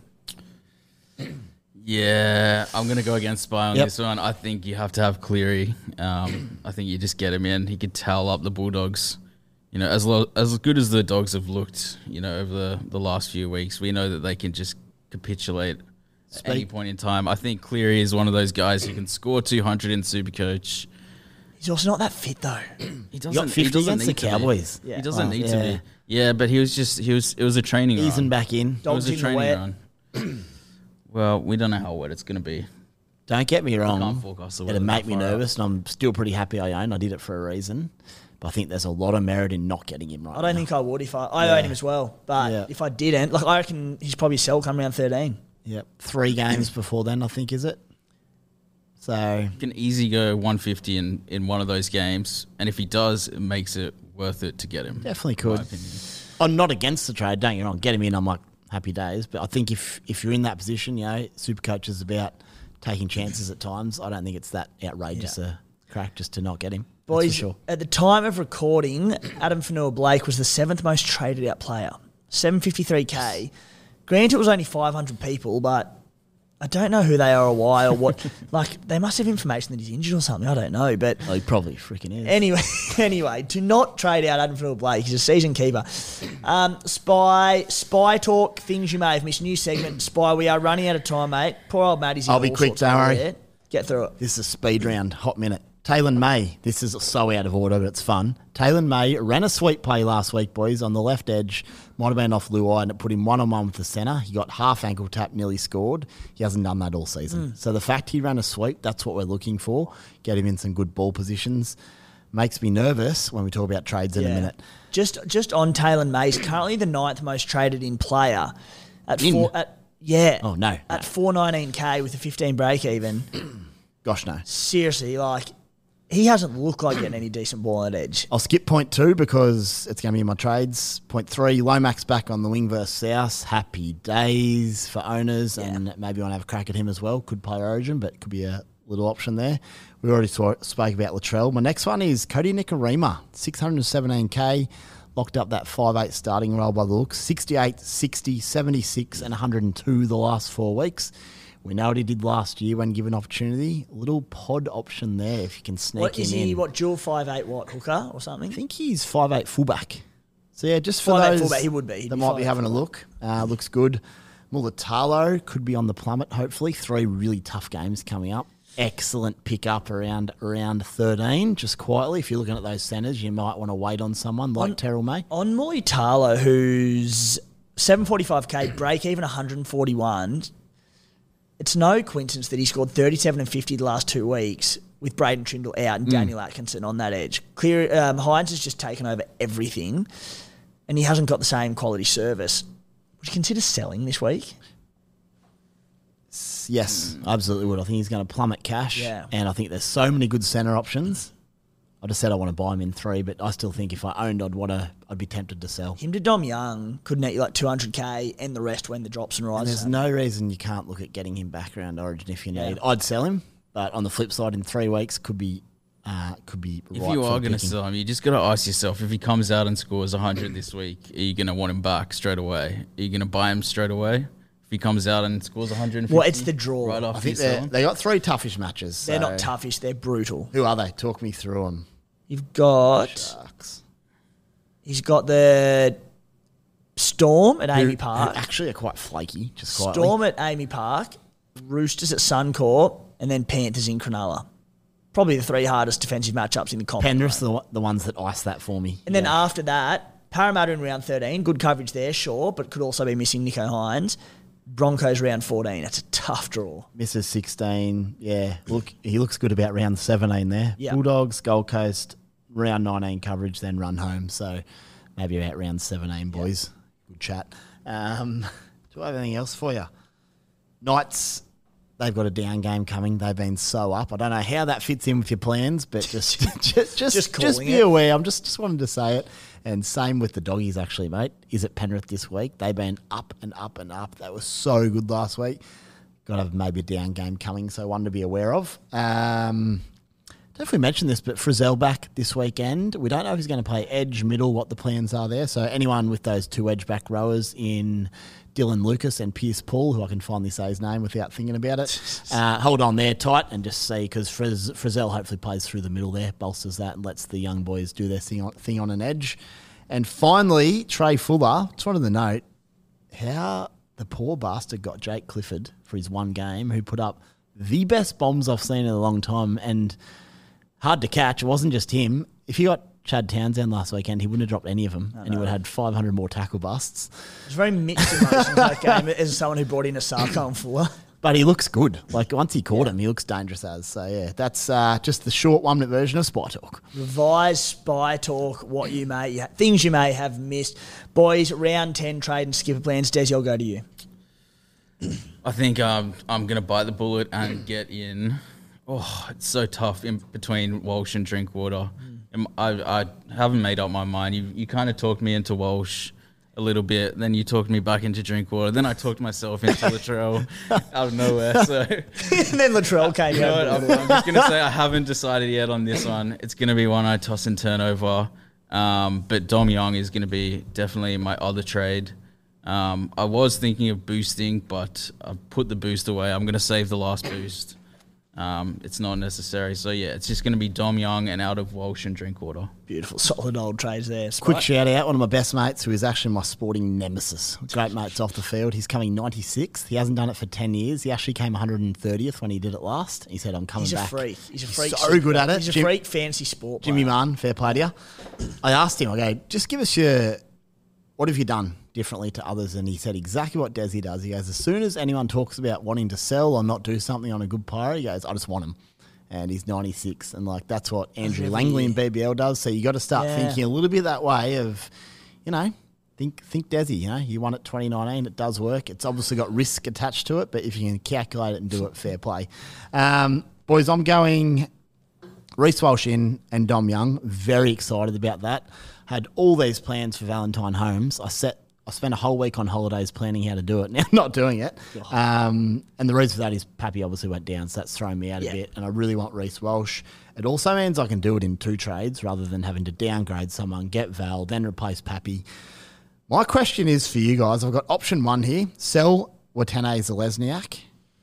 Yeah, I'm going to go against Spy on Yep. this one. I think you have to have Cleary. Um, I think you just get him in. He could towel up the Bulldogs. You know, as lo- as good as the Dogs have looked, you know, over the, the last few weeks, we know that they can just capitulate Speak. at any point in time. I think Cleary is one of those guys who can score two hundred in Supercoach. He's also not that fit though. He got doesn't. fifty he doesn't against need the to be. Cowboys. Yeah. He doesn't Oh, need yeah. to be. Yeah, but he was just he was. It was a training Easing run. back in. It Dogs was a in the training wet. run. Well, we don't know how wet it's going to be. Don't get me wrong. can't forecast the weather It'd make that me far out. nervous, and I'm still pretty happy I own. I did it for a reason. But I think there's a lot of merit in not getting him right I don't now. think I would if I... I Yeah. own him as well, but Yeah. if I didn't, like I reckon he's probably sell come around thirteen. Yep. Three games before then, I think, is it? So, He can easily go one fifty in, in one of those games, and if he does, it makes it worth it to get him. definitely in my could. opinion. I'm not against the trade, don't get me wrong. Get him in, I'm like, happy days. But I think if, if you're in that position, you know, Supercoach is about taking chances at times. I don't think it's that outrageous a crack just to not get him. That's for Boys, sure. at the time of recording, Adam Fanua-Blake was the seventh most traded out player. seven fifty-three K. Granted, it was only five hundred people, but I don't know who they are or why or what. Like, they must have information that he's injured or something. I don't know, but... Well, he probably freaking is. Anyway, anyway, do not trade out Adam Fanua-Blake. He's a season keeper. Um, Spy, Spy Talk, things you may have missed. New segment, Spy. We are running out of time, mate. Poor old Matty's in I'll be all quick, sorts of don't worry. there. Get through it. This is a speed round, hot minute. Taylor May, this is so out of order, but it's fun. Taylor May ran a sweet play last week, boys, on the left edge. Might have been off Luai, and it put him one-on-one with the centre. He got half ankle tap, nearly scored. He hasn't done that all season. So the fact he ran a sweep, that's what we're looking for. Get him in some good ball positions. Makes me nervous when we talk about trades in a minute. Just just on Taylor May, he's currently the ninth most traded in player at In? four. At, yeah. Oh, no, At no. four nineteen K with a fifteen break even. Gosh, no. Seriously, like he hasn't looked like getting any decent ball on that edge. I'll skip point two because it's going to be in my trades. Point three, Lomax back on the wing versus South. Happy days for owners, and maybe want to have a crack at him as well. Could play Origin, but could be a little option there. We already saw, spoke about Latrell. My next one is Cody Nikorima, six seventeen K. Locked up that five eight starting role by the looks. sixty-eight, sixty, seventy-six, and one hundred two the last four weeks. We know what he did last year when given opportunity. A little pod option there if you can sneak What him is he? in. What dual five eight what hooker or something? I think he's five eight fullback. So yeah, just for five eight those fullback, he would be. He'd that be might be five eight having a fullback. look. Uh, looks good. Mulatalo could be on the plummet, hopefully. Three really tough games coming up. Excellent pickup around around thirteen, just quietly. If you're looking at those centres, you might want to wait on someone like On- Terrell May. On Mulitalo, who's seven forty-five K, break even one hundred forty-one. It's no coincidence that he scored thirty-seven and fifty the last two weeks with Braden Trindle out and Daniel Atkinson on that edge. Clear, um, Hines has just taken over everything, and he hasn't got the same quality service. Would you consider selling this week? Yes, I absolutely would. I think he's going to plummet cash. Yeah. And I think there's so many good centre options. I just said I want to buy him in three, but I still think if I owned, I'd want to. I'd be tempted to sell. Him to Dom Young could net you like two hundred K and the rest when the drops and And rises. there's no reason you can't look at getting him back around Origin if you need. I'd sell him, But on the flip side, in three weeks, could be uh, could be. If right you for are going to picking. sell him, you just got to ask yourself, if he comes out and scores one hundred this week, are you going to want him back straight away? Are you going to buy him straight away? If he comes out and scores one hundred fifty? Well, it's the draw. Right I after think you sell they him? they got three toughish matches. They're so- not toughish. They're brutal. Who are they? Talk me through them. You've got... Sharks. He's got the Storm at Who- Amy who Park. actually are quite flaky, just quietly. Storm at Amy Park. Roosters at Suncorp. And then Panthers in Cronulla. Probably the three hardest defensive matchups in the comp. Penrith's the, the ones that ice that for me. And then Yeah. after that, Parramatta in round thirteen. Good coverage there, sure, but could also be missing Nico Hines. Broncos round fourteen. That's a tough draw. Misses sixteen. Yeah, look, he looks good about round seventeen there. Yeah. Bulldogs, Gold Coast, round nineteen coverage, then run home. So maybe about round seventeen, boys. Good chat. Um, do I have anything else for you? Knights, they've got a down game coming. They've been so up. I don't know how that fits in with your plans, but just just just, Just just, calling be it. aware. I'm just just wanted to say it. And same with the doggies, actually, mate. Is it Penrith this week? They've been up and up and up. They were so good last week. Got to have maybe a down game coming, so one to be aware of. Um, don't know if we mentioned this, but Frizzell back this weekend. We don't know if he's going to play edge, middle, what the plans are there. So anyone with those two edge back rowers in Dylan Lucas and Pierce Paul, who I can finally say his name without thinking about it, uh, hold on there tight and just see, because Frizz, Frizzell hopefully plays through the middle there, bolsters that and lets the young boys do their thing on, thing on an edge. And finally, Trey Fuller, just wanted to note how the poor bastard got Jake Clifford for his one game, who put up the best bombs I've seen in a long time, and hard to catch. It wasn't just him. If he got Chad Townsend last weekend, he wouldn't have dropped any of them, and he would have had five hundred more tackle busts. It's very mixed emotions that game as someone who brought in a Sarko and Fuller. But he looks good. Like, once he caught him, he looks dangerous as. So, yeah, that's uh, just the short one-minute version of Spy Talk. Revise Spy Talk, what you may, you ha- things you may have missed. Boys, round ten trade and skipper plans. Desi, I'll go to you. I think um, I'm going to bite the bullet and get in. Oh, it's so tough in between Walsh and Drinkwater. Um, I, I haven't made up my mind. You you kind of talked me into Walsh a little bit, then you talked me back into Drinkwater, then I talked myself into Latrell out of nowhere. So And then Latrell came you know out. what, I'm, I'm just going to say I haven't decided yet on this one. It's going to be one I toss and turn over. Um, but Dom Young is going to be definitely my other trade. Um, I was thinking of boosting, but I put the boost away. I'm going to save the last boost. Um, it's not necessary. So, yeah, it's just going to be Dom Young and out of Walsh and Drinkwater. Beautiful, solid old trades there. Quick Spy. shout out, one of my best mates who is actually my sporting nemesis. Great mates off the field. He's coming ninety-sixth. He hasn't done it for ten years. He actually came one hundred thirtieth when he did it last. He said, I'm coming He's a back. freak. He's a freak. so good at it. He's a Jim- freak fancy sport player. Jimmy Mann, fair play to you. I asked him, I go, just give us your, what have you done differently to others? And he said exactly what Desi does. He goes, as soon as anyone talks about wanting to sell or not do something on a good player, he goes, I just want him. And he's ninety-six. And, like, that's what Andrew Langley in B B L does. So you got to start Yeah. thinking a little bit that way of, you know, think think Desi, you know, you won it twenty nineteen. It does work. It's obviously got risk attached to it, but if you can calculate it and do it, fair play. Um, boys, I'm going Reece Walsh in and Dom Young. Very excited about that. Had all these plans for Valentine Holmes. I set I spent a whole week on holidays planning how to do it. Now I'm not doing it. Um, and the reason for that is Pappy obviously went down, so that's thrown me out Yeah. a bit. And I really want Reece Walsh. It also means I can do it in two trades rather than having to downgrade someone, get Val, then replace Pappy. My question is for you guys. I've got option one here. Sell Watene Zalesniak.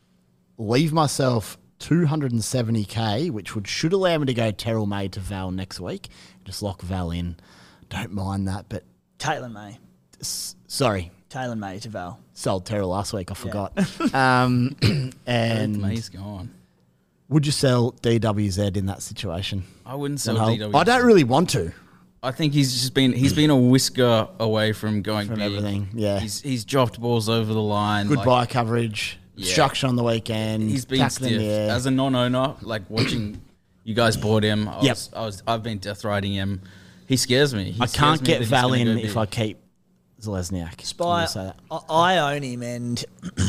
Leave myself two hundred seventy K, which would should allow me to go Terrell May to Val next week. Just lock Val in. Don't mind that, but Caitlin May. s- sorry, Caitlin May to Val. sold Terrell last week. I forgot. um, and May's gone. would you sell D W Z in that situation? I wouldn't On sell hold? D W. I don't really want to. I think he's just been he's been a whisker away from going From big. everything, yeah. He's he's dropped balls over the line. Good like, buy coverage, Yeah. structure on the weekend. He's been tackling in stiff. the air. As a non-owner, like watching you guys bought him, I Yep. was, I was I've been death riding him. He scares me. He I scares can't me get that he's Val gonna in go if big. I keep Zalesniak. Spy, Say that. I, I own him and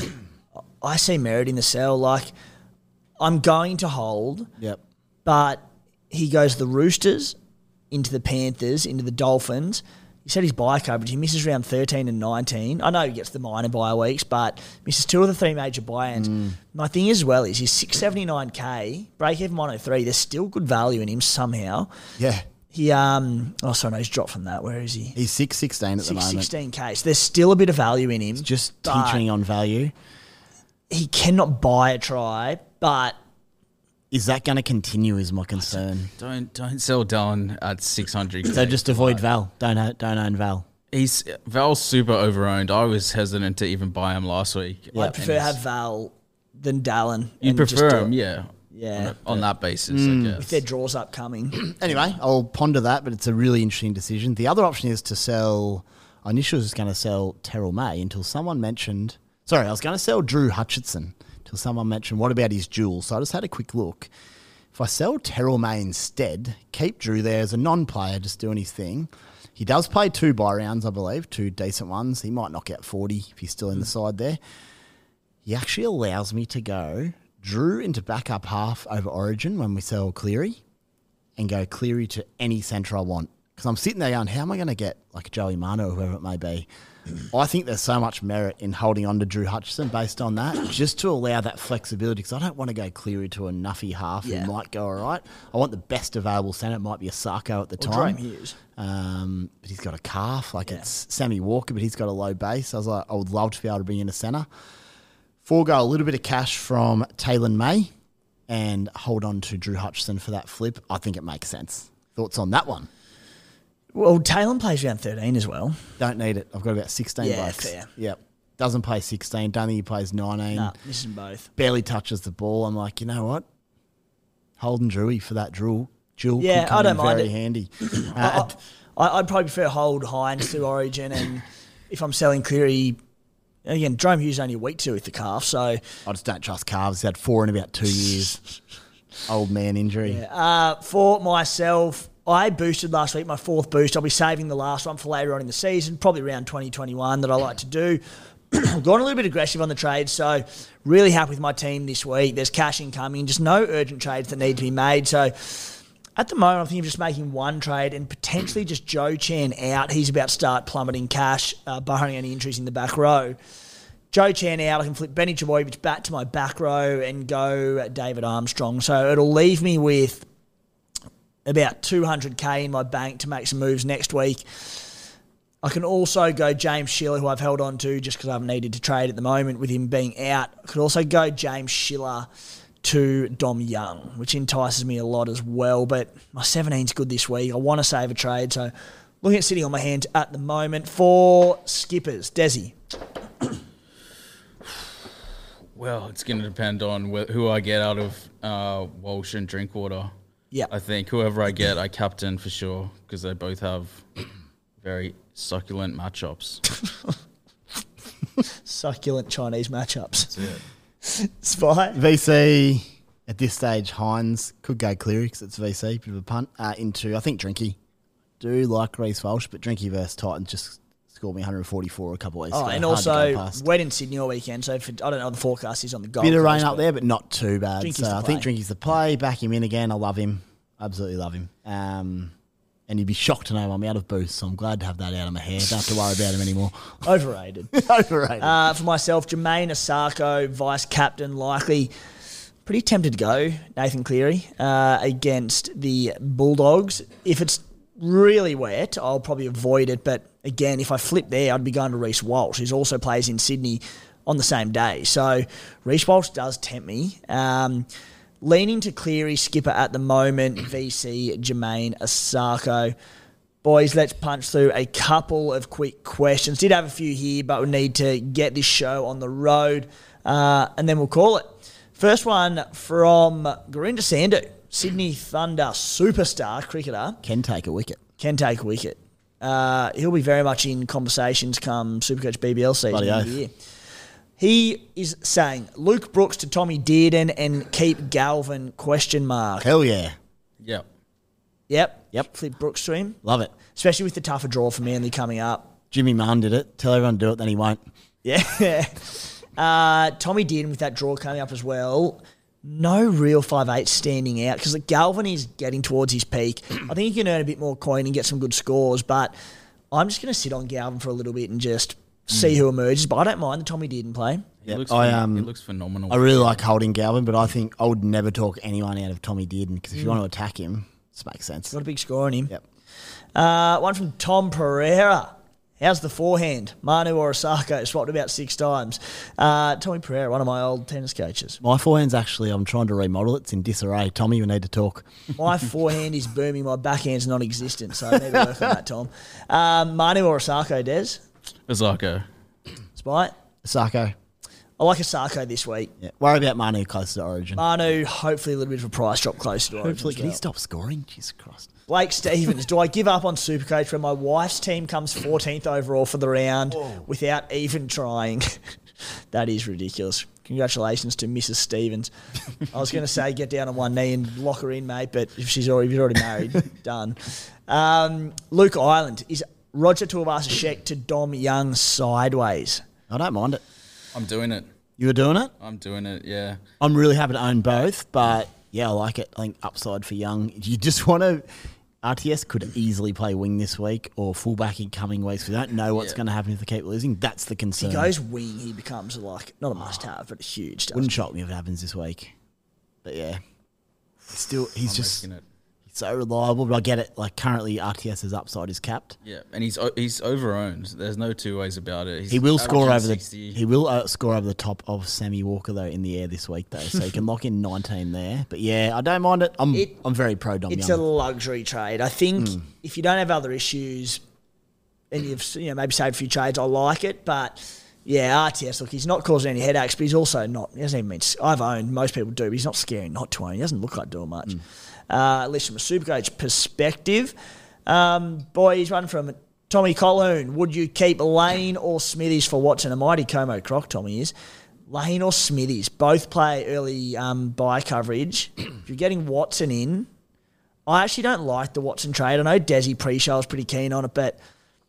I see merit in the sell. Like, I'm going to hold, Yep. but he goes the Roosters, into the Panthers, into the Dolphins. You said his bye coverage. He misses round thirteen and nineteen. I know he gets the minor bye weeks, but misses two of the three major buy-ins. Mm. My thing as well is he's six seventy-nine K, break-even one oh three. There's still good value in him somehow. Yeah. He, um, oh, sorry, no, he's dropped from that. Where is he? He's six sixteen at the moment. six sixteen K. So there's still a bit of value in him. It's just teetering on value. He cannot buy a try, but... Is that going to continue is my concern. Don't don't sell Dallin at six hundred. So just avoid Val. Don't ha- don't own Val. He's Val's super overowned. I was hesitant to even buy him last week. I prefer to have Val than Dallin. You and prefer just him, yeah. Yeah. On, on that basis, Mm. I guess. With their draws upcoming. Anyway, I'll ponder that, but it's a really interesting decision. The other option is to sell... I initially was going to sell Terrell May until someone mentioned... Sorry, I was going to sell Drew Hutchinson until someone mentioned, what about his duel? So I just had a quick look. If I sell Terrell May instead, keep Drew there as a non-player, just doing his thing. He does play two bye rounds, I believe, two decent ones. He might knock out forty if he's still in the side there. He actually allows me to go Drew into backup half over Origin when we sell Cleary and go Cleary to any centre I want. Because I'm sitting there going, how am I going to get like Joey Mano or whoever it may be? I think there's so much merit in holding on to Drew Hutchison based on that, just to allow that flexibility, because I don't want to go Cleary to a nuffy half Yeah. who might go all right. I want the best available centre. It might be a Sarko at the Or time. Drame Hughes. Um, but he's got a calf, like Yeah. it's Sammy Walker, but he's got a low base. I was like, I would love to be able to bring in a centre. Forego a little bit of cash from Taylor May and hold on to Drew Hutchison for that flip. I think it makes sense. Thoughts on that one? Well, Taylor plays round thirteen as well. Don't need it. I've got about sixteen Yeah, bucks. fair. Yep. Doesn't play sixteen. Don't think he plays nineteen. No, missing both. Barely touches the ball. I'm like, you know what? Holding Drewy for that duel. Jewel Yeah, could come I don't in mind very it. handy. I, Uh, I, I'd probably prefer hold Hines to Origin, and if I'm selling Cleary, again, Drome Hughes only a week two with the calf, so I just don't trust calves. He's had four in about two years. Old man injury. yeah. Uh, for myself, I boosted last week, my fourth boost. I'll be saving the last one for later on in the season, probably around twenty twenty-one that I like to do. I've gone a little bit aggressive on the trade, so really happy with my team this week. There's cash incoming, just no urgent trades that need to be made. So at the moment, I'm thinking of just making one trade and potentially just Joe Chan out. He's about to start plummeting cash, uh, barring any injuries in the back row. Joe Chan out, I can flip Benny Trbojevic back to my back row and go David Armstrong. So it'll leave me with about two hundred K in my bank to make some moves next week. I can also go James Schiller, who I've held on to just because I haven't needed to trade at the moment with him being out. I could also go James Schiller to Dom Young, which entices me a lot as well. But my seventeen's good this week. I want to save a trade, so looking at sitting on my hands at the moment. For skippers, Desi. Well, it's going to depend on wh- who I get out of uh, Walsh and Drinkwater. Yeah. I think whoever I get, I captain for sure because they both have very succulent matchups. Succulent Chinese matchups. That's it. Spy. V C, at this stage, Hines could go Cleary because it's V C, bit of a punt, uh, into, I think, Drinky. Do like Reece Walsh, but Drinky versus Titans just scored me one forty-four a couple of weeks Oh, ago. and Hard to go also past. wet in Sydney all weekend, so for, I don't know what the forecast is on the Gold Bit of rain Coast, up but there, but not too bad. Drinky's So the I think play. Drinky's the play. Back him in again. I love him. Absolutely love him. Um, and you'd be shocked to know I'm out of boost, so I'm glad to have that out of my hair. Don't have to worry about him anymore. Overrated. Overrated. Uh, for myself, Jermaine Asako, vice captain, likely. Pretty tempted to go Nathan Cleary uh, against the Bulldogs. If it's really wet, I'll probably avoid it. But again, if I flip there, I'd be going to Reece Walsh, who also plays in Sydney on the same day. So Reece Walsh does tempt me. Um, leaning to Cleary, skipper at the moment, V C Jermaine Asako. Boys, let's punch through a couple of quick questions. Did have a few here, but we need to get this show on the road, uh, and then we'll call it. First one from Gurinder Sandhu, Sydney Thunder superstar cricketer. Can take a wicket. Can take a wicket. Uh, he'll be very much in conversations come Supercoach B B L season Bloody of oath. the year. He is saying Luke Brooks to Tommy Dearden and keep Galvin question mark. Hell yeah. Yep. Yep. Yep. Flip Brooks to him. Love it. Especially with the tougher draw for Manly coming up. Jimmy Munn did it. Tell everyone to do it, then he won't. Yeah. uh, Tommy Dearden with that draw coming up as well. No real five eight standing out because Galvin is getting towards his peak. I think he can earn a bit more coin and get some good scores, but I'm just going to sit on Galvin for a little bit and just see who emerges. But I don't mind the Tommy Dearden play. He Yep. looks, I, phen- um, he looks phenomenal. I really like holding Galvin, but I think I would never talk anyone out of Tommy Dearden because if you want to attack him, this makes sense. Got a big score on him. Yep. Uh, one from Tom Pereira. How's the forehand? Manu or Osako swapped about six times. Uh, Tommy Pereira, one of my old tennis coaches. My forehand's actually, I'm trying to remodel it. It's in disarray. Tommy, we need to talk. My forehand is booming. My backhand's non-existent, so maybe work on that, Tom. Um, Manu or Osako, Des? Osako. Spite? Osako. I like Osako this week. Yeah. Worry about Manu closer to Origin. Manu, hopefully a little bit of a price drop closer to Origin. Hopefully, as can he well. stop scoring? Jesus Christ. Blake Stevens, do I give up on Supercoach when my wife's team comes fourteenth overall for the round without even trying? That is ridiculous. Congratulations to Missus Stevens. I was going to say get down on one knee and lock her in, mate, but if she's already, if you're already married, done. Um, Luke Island, is Roger Tuivasa-Sheck to Dom Young sideways? I don't mind it. I'm doing it. You were doing it? I'm doing it, yeah. I'm really happy to own both, but yeah, I like it. I think upside for Young. You just want to... R T S could easily play wing this week or fullback in coming weeks. We don't know what's Yeah. going to happen if they keep losing. That's the If concern. he goes wing, he becomes like, not a must-have, but a huge. Wouldn't shock me if it happens this week. But yeah, still, he's I'm just risking it. he's so reliable. But I get it. Like currently, RTS's upside is capped. Yeah, and he's o- he's over-owned. There's no two ways about it. He's He will score averaging over sixty. the he will uh, score over the top of Sammy Walker though in the air this week though, so you can lock in nineteen there. But yeah, I don't mind it. I'm It- I'm very pro Dom It's Young. a luxury trade. I think if you don't have other issues and you've you know maybe saved a few trades, I like it. But yeah, R T S, look, he's not causing any headaches, but he's also not. He doesn't even mean. I've owned most people do, but he's not scary not to own. He doesn't look like doing much. Uh, at least from a Supercoach perspective, um, boys, one from Tommy Colhoun. Would you keep Lane or Smithies for Watson? A mighty Como Croc, Tommy is. Lane or Smithies, both play early um, buy coverage. If you're getting Watson in, I actually don't like the Watson trade. I know Desi pre-show is pretty keen on it, but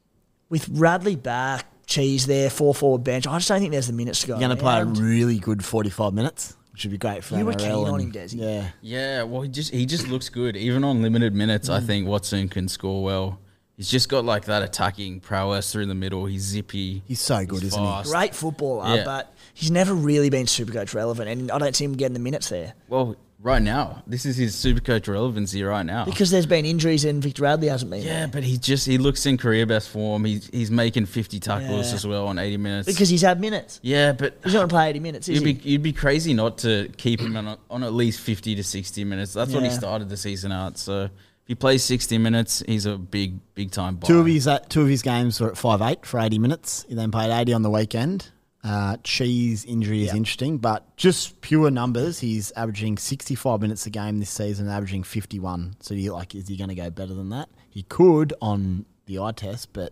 with Radley back, Cheese there, four forward bench, I just don't think there's the minutes to go. You're going to play a around. really good forty-five minutes, which would be great for You were N R keen L on and- him, Desi. Yeah. Yeah, well, he just he just looks good. Even on limited minutes, I think Watson can score well. He's just got like that attacking prowess through the middle. He's zippy. He's so good, isn't he? fast. Great footballer, Yeah. but he's never really been Supercoach relevant, and I don't see him getting the minutes there Well, right now, this is his Supercoach relevancy right now. because there's been injuries and Victor Radley hasn't been. Yeah, but he just he looks in career best form. He's he's making fifty tackles Yeah. as well on eighty minutes. Because he's had minutes. yeah, but He's not going to play eighty minutes, is you'd be he? you'd be crazy not to keep him on, on at least fifty to sixty minutes. That's what he Yeah. started the season out. So if he plays sixty minutes, he's a big big time buy. Two of his uh, two of his games were at five eight for eighty minutes. He then played eighty on the weekend. Uh, Cheese injury is Yep. interesting, but just pure numbers, he's averaging sixty-five minutes a game this season, averaging fifty-one. So you like, is he going to go better than that? He could on the eye test, but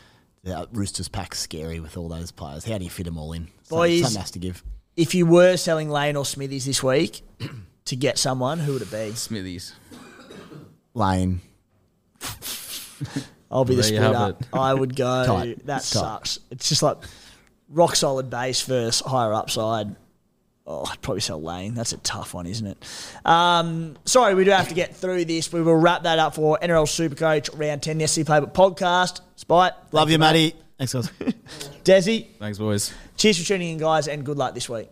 the Roosters pack's scary with all those players. How do you fit them all in? So, Boys. something has to give. If you were selling Lane or Smithies this week to get someone, who would it be? Smithies. Lane. I'll be the There you split have up. it. I would go. Tight. That It's tight. sucks. It's just like rock solid base versus higher upside. Oh, I'd probably sell Lane. That's a tough one, isn't it? Um, sorry, we do have to get through this. We will wrap that up for N R L Supercoach Round ten, the S C Playbook podcast. Spite. Love you, Matty. Thanks, guys. Desi, Thanks, boys. cheers for tuning in, guys, and good luck this week.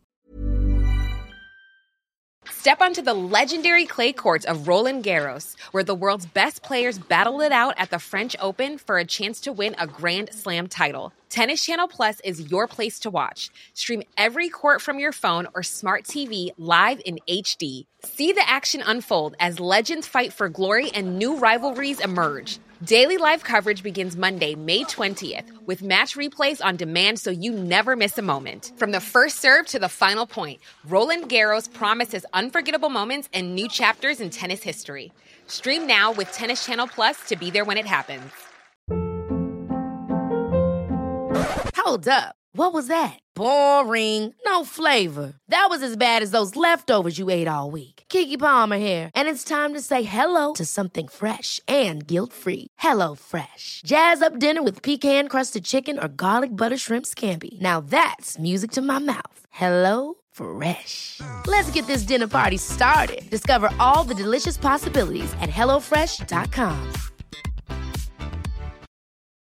Step onto the legendary clay courts of Roland Garros, where the world's best players battle it out at the French Open for a chance to win a Grand Slam title. Tennis Channel Plus is your place to watch. Stream every court from your phone or smart T V live in H D. See the action unfold as legends fight for glory and new rivalries emerge. Daily live coverage begins Monday, May twentieth, with match replays on demand so you never miss a moment. From the first serve to the final point, Roland Garros promises unforgettable moments and new chapters in tennis history. Stream now with Tennis Channel Plus to be there when it happens. Hold up. What was that? Boring. No flavor. That was as bad as those leftovers you ate all week. Keke Palmer here, and it's time to say hello to something fresh and guilt-free. Hello Fresh. Jazz up dinner with pecan-crusted chicken or garlic butter shrimp scampi. Now that's music to my mouth. Hello Fresh. Let's get this dinner party started. Discover all the delicious possibilities at hello fresh dot com.